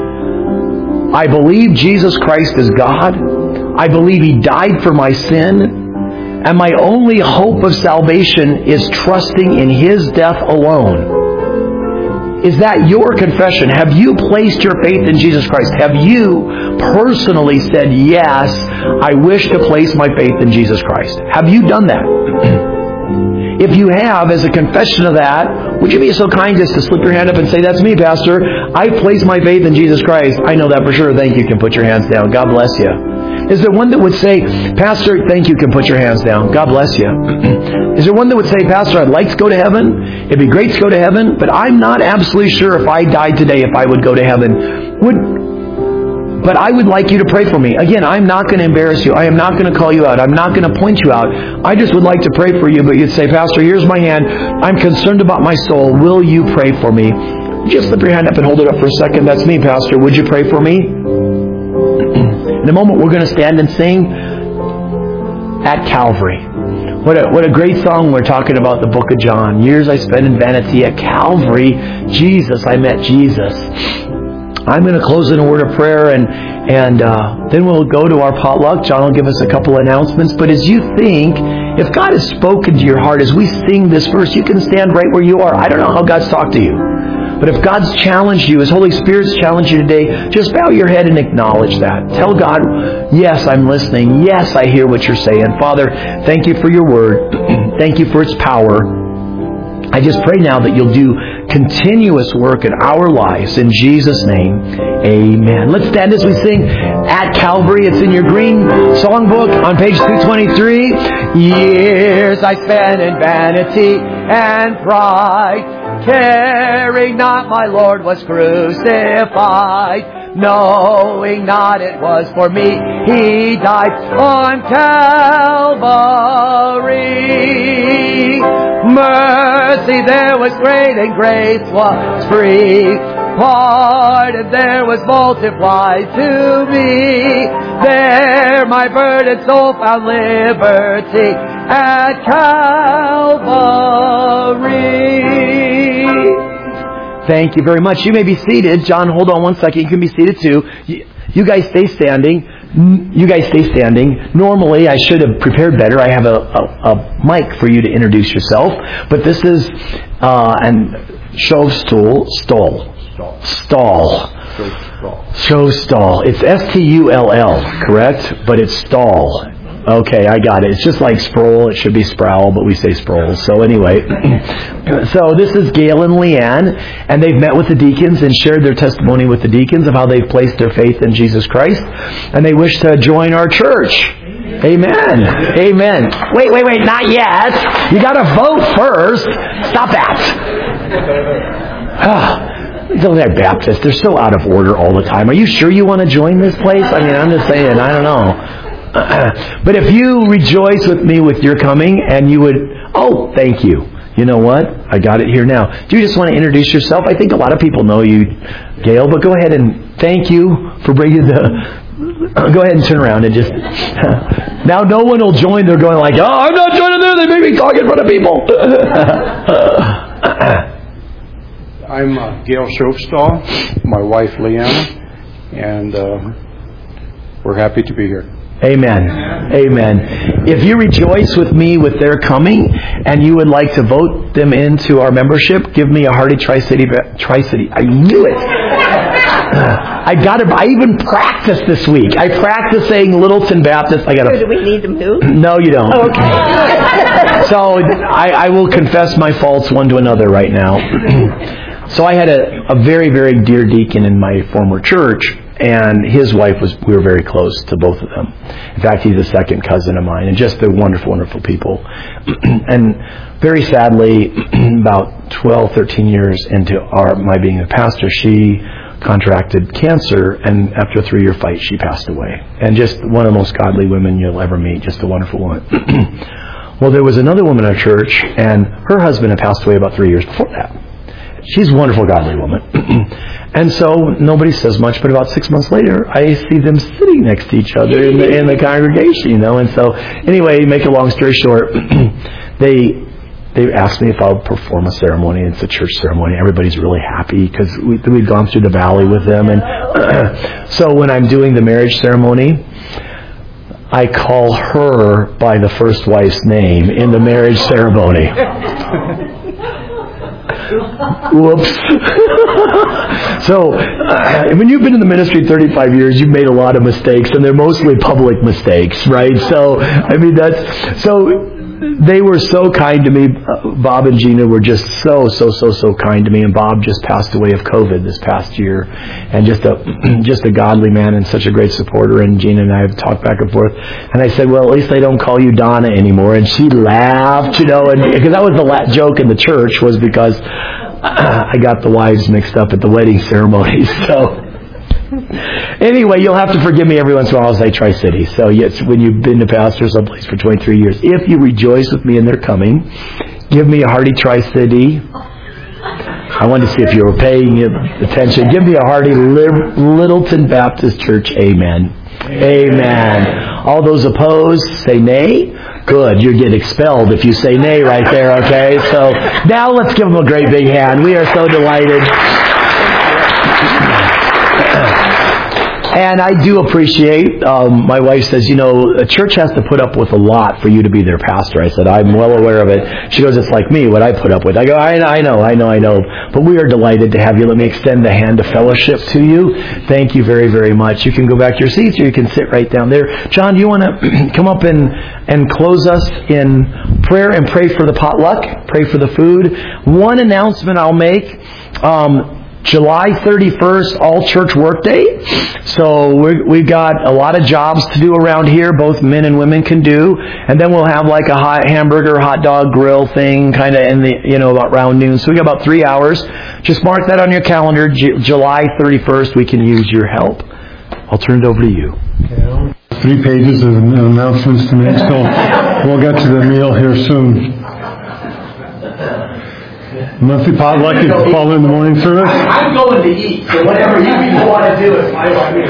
I believe Jesus Christ is God. I believe He died for my sin. And my only hope of salvation is trusting in His death alone. Is that your confession? Have you placed your faith in Jesus Christ? Have you personally said, yes, I wish to place my faith in Jesus Christ? Have you done that? If you have, as a confession of that, would you be so kind as to slip your hand up and say, that's me, Pastor. I place my faith in Jesus Christ. I know that for sure. Thank you. Can put your hands down. God bless you. Is there one that would say, Pastor, thank you, can put your hands down. God bless you. Is there one that would say, Pastor, I'd like to go to heaven. It'd be great to go to heaven, but I'm not absolutely sure if I died today if I would go to heaven. But I would like you to pray for me. Again, I'm not going to embarrass you. I am not going to call you out. I'm not going to point you out. I just would like to pray for you, but you'd say, Pastor, here's my hand. I'm concerned about my soul. Will you pray for me? Just slip your hand up and hold it up for a second. That's me, Pastor. Would you pray for me? In a moment, we're going to stand and sing At Calvary. What a great song. We're talking about the book of John. Years I spent in vanity. At Calvary, Jesus, I met Jesus. I'm going to close in a word of prayer, and then we'll go to our potluck. John will give us a couple announcements. But as you think, if God has spoken to your heart as we sing this verse, you can stand right where you are. I don't know how God's talked to you. But if God's challenged you, His Holy Spirit's challenged you today, just bow your head and acknowledge that. Tell God, yes, I'm listening. Yes, I hear what you're saying. Father, thank you for your word. Thank you for its power. I just pray now that you'll do continuous work in our lives. In Jesus' name, amen. Let's stand as we sing At Calvary. It's in your green songbook on page 223. Years I spent in vanity and pride, caring not my Lord was crucified, knowing not it was for me He died on Calvary. Mercy there was great and grace was free, pardon there was multiplied to me. There my burdened soul found liberty at Calvary. Thank you very much. You may be seated. John, hold on one second. You can be seated too. You guys stay standing. Normally, I should have prepared better. I have a mic for you to introduce yourself. But this is Stovstall. It's Stull, correct? But it's stall. Okay, I got it. It's just like Sproul. It should be Sproul, but we say Sproul. So anyway, so this is Gail and Leanne, and they've met with the deacons and shared their testimony with the deacons of how they've placed their faith in Jesus Christ, and they wish to join our church. Amen. Amen. Wait, not yet. You got to vote first. Stop that. They're Baptists. They're so out of order all the time. Are you sure you want to join this place? I mean, I'm just saying, I don't know. But if you rejoice with me with your coming, and you would, thank you. You know what? I got it here now. Do you just want to introduce yourself? I think a lot of people know you, Gail, but go ahead and thank you for bringing go ahead and turn around and just... Now no one will join. They're going like, I'm not joining there. They make me talk in front of people. I'm Gail Schofstall, my wife Leanna, and we're happy to be here. Amen. Amen. If you rejoice with me with their coming, and you would like to vote them into our membership, give me a hearty Tri-City. I knew it. I even practiced this week. I practiced saying Littleton Baptist. So do we need to move? No, you don't. Oh, okay. So I will confess my faults one to another right now. So I had a very, very dear deacon in my former church, and his wife we were very close to both of them. In fact, he's a second cousin of mine, and just they're wonderful, wonderful people. And very sadly, about 12, 13 years into my being a pastor, she contracted cancer, and after a 3-year fight, she passed away. And just one of the most godly women you'll ever meet, just a wonderful woman. Well, there was another woman in our church, and her husband had passed away about 3 years before that. She's a wonderful, godly woman. And so nobody says much, but about 6 months later, I see them sitting next to each other in the congregation, And so, anyway, make a long story short, they asked me if I would perform a ceremony. It's a church ceremony. Everybody's really happy because we'd gone through the valley with them. And so when I'm doing the marriage ceremony, I call her by the first wife's name in the marriage ceremony. Whoops. So, when you've been in the ministry 35 years, you've made a lot of mistakes, and they're mostly public mistakes, right? So, they were so kind to me. Bob and Gina were just so kind to me, and Bob just passed away of COVID this past year, and just a godly man and such a great supporter. And Gina and I have talked back and forth, and I said, well, at least they don't call you Donna anymore. And she laughed, and because that was the joke in the church, was because I got the wives mixed up at the wedding ceremony. So anyway, you'll have to forgive me every once in a while I'll say Tri-City. So yes, when you've been to pastor someplace for 23 years, if you rejoice with me in their coming, give me a hearty Tri-City. I wanted to see if you were paying attention. Give me a hearty Littleton Baptist Church. Amen. Amen. All those opposed, say nay. Good. You get expelled if you say nay right there, okay? So now let's give them a great big hand. We are so delighted. And I do appreciate, my wife says, a church has to put up with a lot for you to be their pastor. I said, I'm well aware of it. She goes, it's like me, what I put up with. I go, I know. But we are delighted to have you. Let me extend the hand of fellowship to you. Thank you very, very much. You can go back to your seats, or you can sit right down there. John, do you want to come up and close us in prayer and pray for the potluck, pray for the food? One announcement I'll make. July 31st, all church work day. So we've got a lot of jobs to do around here, both men and women can do. And then we'll have like a hamburger, hot dog grill thing kind of in the, about around noon. So we got about 3 hours. Just mark that on your calendar. July 31st, we can use your help. I'll turn it over to you. Okay. 3 pages of announcements to make. So we'll get to the meal here soon. Monthly potluck is following the morning service. I'm going to eat, so whatever you people want to do is fine by me.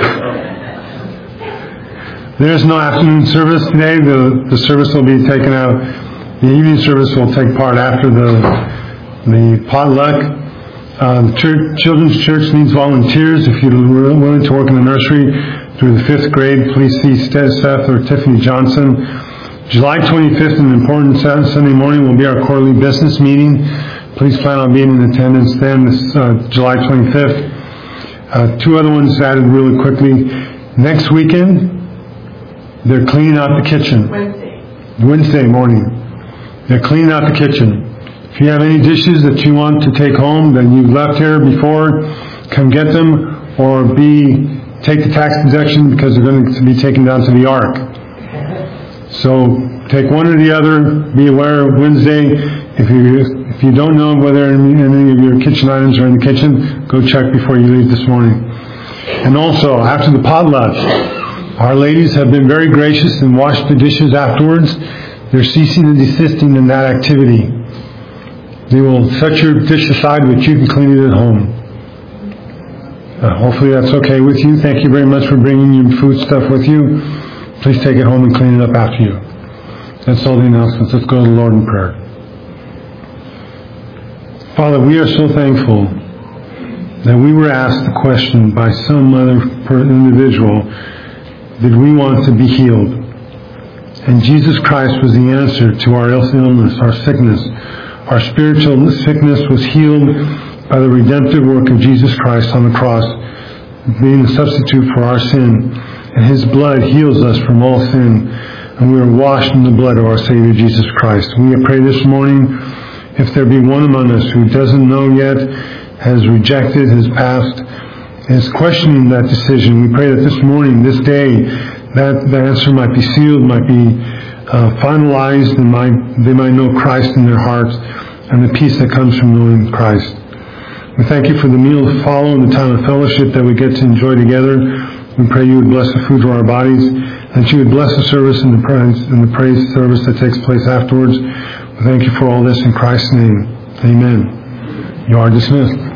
There's no afternoon service today. The service will be taken out. The evening service will take part after the potluck. Children's Church needs volunteers. If you're willing to work in the nursery through the 5th grade, please see Seth or Tiffany Johnson. July 25th, an important Sunday morning, will be our quarterly business meeting. Please plan on being in attendance then, this July 25th. 2 other ones added really quickly. Next weekend, They're cleaning out the kitchen. Wednesday morning. They're cleaning out the kitchen. If you have any dishes that you want to take home that you left here before, come get them, or take the tax deduction because they're going to be taken down to the ark. So take one or the other. Be aware of Wednesday. If you don't know whether any of your kitchen items are in the kitchen, go check before you leave this morning. And also, after the potluck, our ladies have been very gracious and washed the dishes afterwards. They're ceasing and desisting in that activity. They will set your dish aside, but you can clean it at home. Hopefully that's okay with you. Thank you very much for bringing your food stuff with you. Please take it home and clean it up after you. That's all the announcements. Let's go to the Lord in prayer. Father, we are so thankful that we were asked the question by some other individual, did we want to be healed? And Jesus Christ was the answer to our illness, our sickness. Our spiritual sickness was healed by the redemptive work of Jesus Christ on the cross, being the substitute for our sin. And His blood heals us from all sin. And we are washed in the blood of our Savior Jesus Christ. We pray this morning, if there be one among us who doesn't know yet, has rejected, has passed, is questioning that decision, we pray that this morning, this day, that answer might be sealed, might be finalized, and they might know Christ in their hearts and the peace that comes from knowing Christ. We thank you for the meal to follow and the time of fellowship that we get to enjoy together. We pray you would bless the food to our bodies, and that you would bless the service and the praise service that takes place afterwards. We thank you for all this in Christ's name. Amen. You are dismissed.